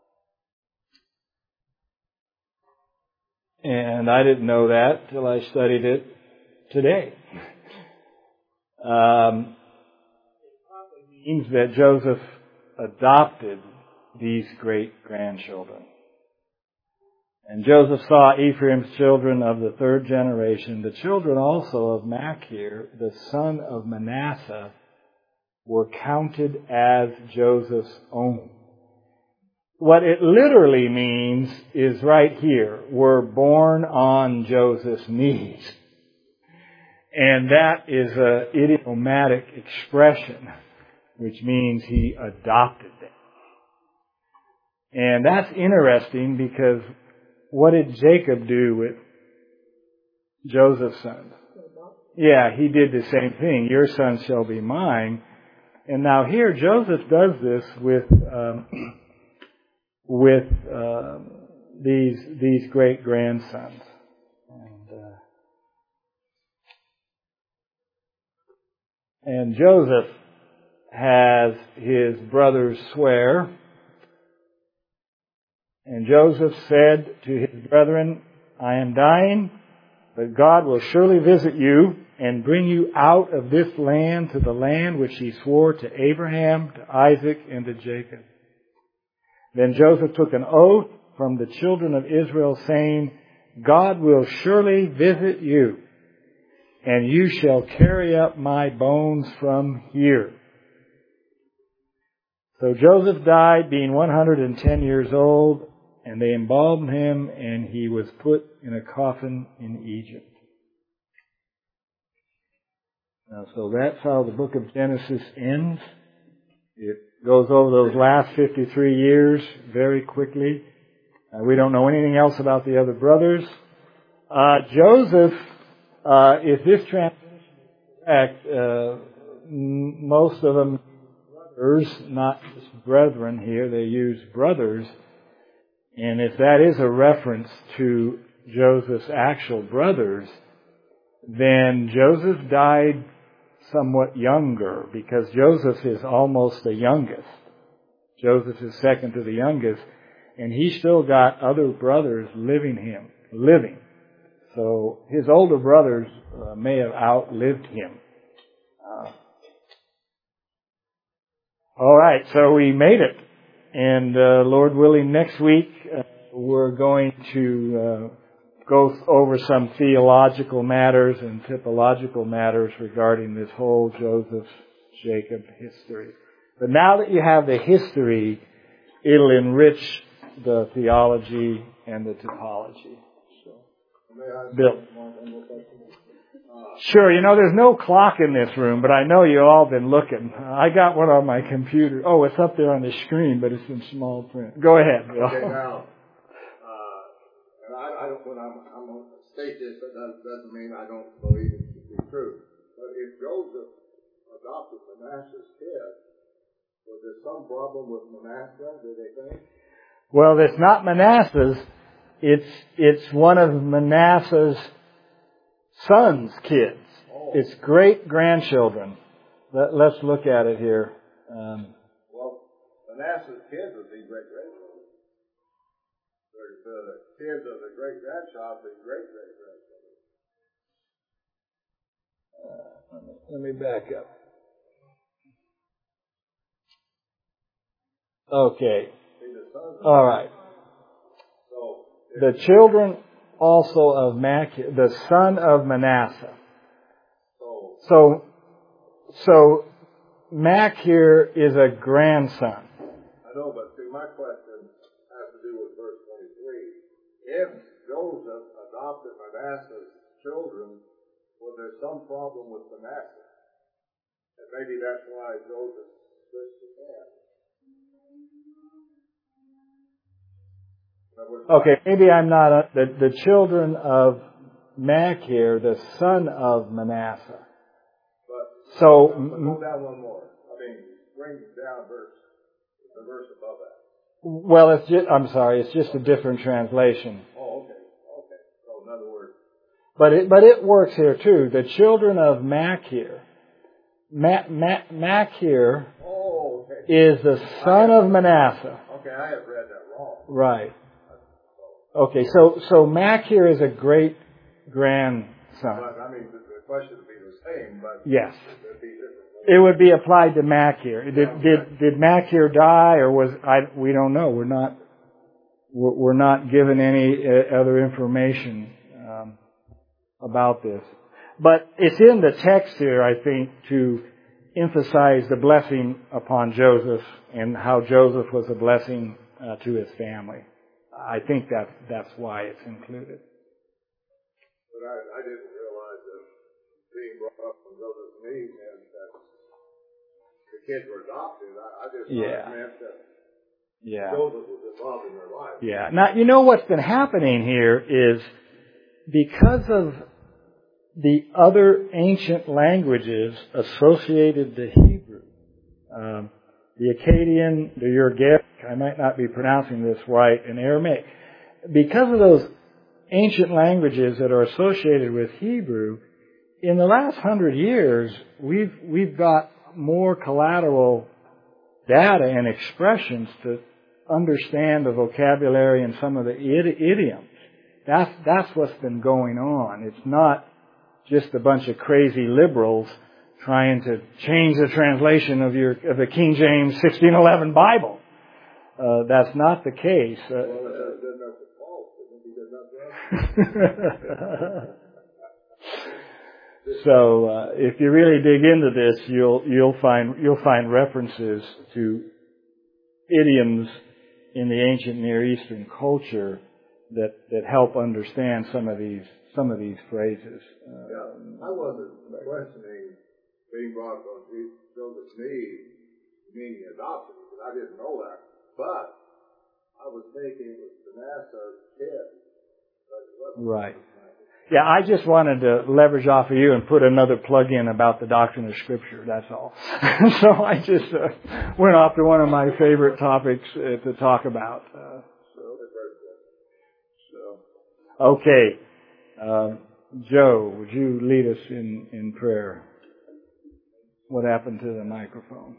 and I didn't know that till I studied it today. Um, it probably means that Joseph adopted these great-grandchildren. And Joseph saw Ephraim's children of the third generation. The children also of Machir, the son of Manasseh, were counted as Joseph's own. What it literally means is right here, were born on Joseph's knees. And that is an idiomatic expression, which means he adopted them. And that's interesting because what did Jacob do with Joseph's sons? Yeah, he did the same thing. Your sons shall be mine. And now here Joseph does this with um, with uh, these these great grandsons. And, uh, and Joseph has his brothers swear. And Joseph said to his brethren, I am dying, but God will surely visit you and bring you out of this land to the land which he swore to Abraham, to Isaac, and to Jacob. Then Joseph took an oath from the children of Israel, saying, God will surely visit you, and you shall carry up my bones from here. So Joseph died, being one hundred ten years old, and they embalmed him, and he was put in a coffin in Egypt. Now, so that's how the book of Genesis ends. It goes over those last fifty-three years very quickly. Uh, we don't know anything else about the other brothers. Uh, Joseph, uh, if this translation is correct, uh, m- most of them brothers, not just brethren here, they use brothers. And if that is a reference to Joseph's actual brothers, then Joseph died somewhat younger, because Joseph is almost the youngest. Joseph is second to the youngest, and he still got other brothers living him, living. So his older brothers uh, may have outlived him. Uh, all right, so we made it. And uh, Lord willing, next week uh, we're going to uh, go over some theological matters and typological matters regarding this whole Joseph-Jacob history. But now that you have the history, it'll enrich the theology and the typology. So, Bill. Sure, you know, there's no clock in this room, but I know you've all been looking. I got one on my computer. Oh, it's up there on the screen, but it's in small print. Go ahead, Bill. Okay, now, uh, and I, I don't, when I'm, I'm going to state this, but that doesn't mean I don't believe it to be true. But if Joseph adopted Manasseh's kid, was there some problem with Manasseh, do they think? Well, it's not Manasseh's. It's, it's one of Manasseh's sons' kids. Oh. It's great-grandchildren. Let, let's look at it here. Um, Well, Manasseh's kids would be great grandchildren. The, the kids of the great grandchild would be great great grandchildren. uh, let, me, let me back up. Okay. See, the sons of All right. So, The children also of Machir, the son of Manasseh. so, So, so Machir is a grandson. I know, but see, my question has to do with verse twenty-three. If Joseph adopted Manasseh's children, was there some problem with Manasseh? And maybe that's why Joseph switched his hand. Okay, maybe I'm not, a, the, the children of Machir, the son of Manasseh. But, So, but go down one more. I mean, bring down verse, the verse above that. well, it's just, I'm sorry, it's just a different translation. Oh, okay, okay. So, in other words, But it, but it works here too. The children of Machir. Ma, Ma, Machir oh, okay. is the son of Manasseh. Okay, I have read that wrong. Right. Okay, so, so Machir is a great grandson. But, I mean, the, the question would be the same, but Yes. it would be different. It would be applied to Machir. Did, did, did Machir die, or was, I, we don't know. We're not, we're, we're not given any uh, other information, um, about this. But it's in the text here, I think, to emphasize the blessing upon Joseph and how Joseph was a blessing uh, to his family. I think that that's why it's included. But I, I didn't realize that being brought up from Joseph's knee meant that the kids were adopted. I, I just thought Yeah. it meant that Yeah. Joseph was involved in their life. Yeah. Now, you know what's been happening here is because of the other ancient languages associated to Hebrew, um, the Akkadian, the Ugaritic, I might not be pronouncing this right, and Aramaic. Because of those ancient languages that are associated with Hebrew, in the last hundred years, we've, we've got more collateral data and expressions to understand the vocabulary and some of the idioms. That's, that's what's been going on. It's not just a bunch of crazy liberals trying to change the translation of your of the King James sixteen eleven Bible. Uh, that's not the case. Uh, Well, that's good enough for Paul. Isn't he good enough for us? so uh, if you really dig into this, you'll you'll find you'll find references to idioms in the ancient Near Eastern culture that that help understand some of these some of these phrases. Uh, Yeah, I wasn't questioning being brought up on Joseph's knee, meaning adoption, because I didn't know that. But I was thinking it was Manasseh's kid. But it wasn't. Right. Yeah, I just wanted to leverage off of you and put another plug in about the doctrine of Scripture, that's all. So I just uh, went off to one of my favorite topics uh, to talk about. Uh, so, so, okay. Um, Joe, would you lead us in, in prayer? What happened to the microphone?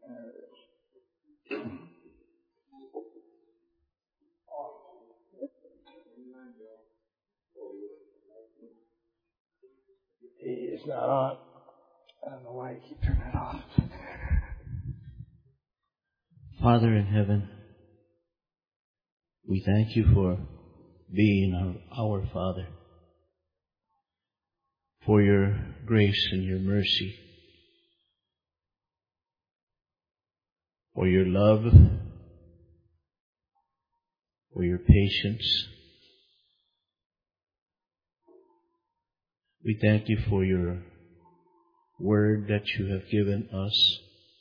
It's not on. I don't know why you keep turning it off. Father in heaven, we thank you for being our, our Father, for your grace and your mercy, for your love, for your patience. We thank you for your word that you have given us.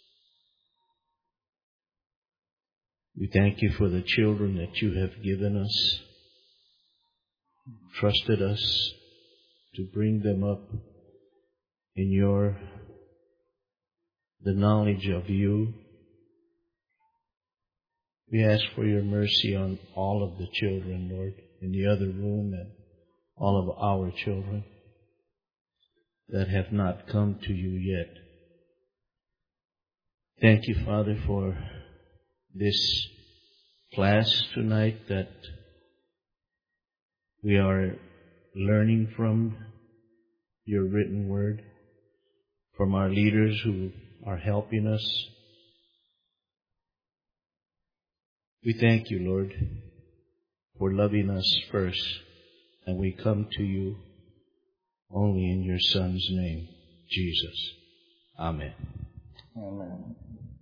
We thank you for the children that you have given us, trusted us to bring them up in your, the knowledge of you. We ask for your mercy on all of the children, Lord, in the other room, and all of our children that have not come to you yet. Thank you, Father, for this class tonight that we are learning from your written word, from our leaders who are helping us. We thank you, Lord, for loving us first, and we come to you only in your Son's name, Jesus. Amen. Amen.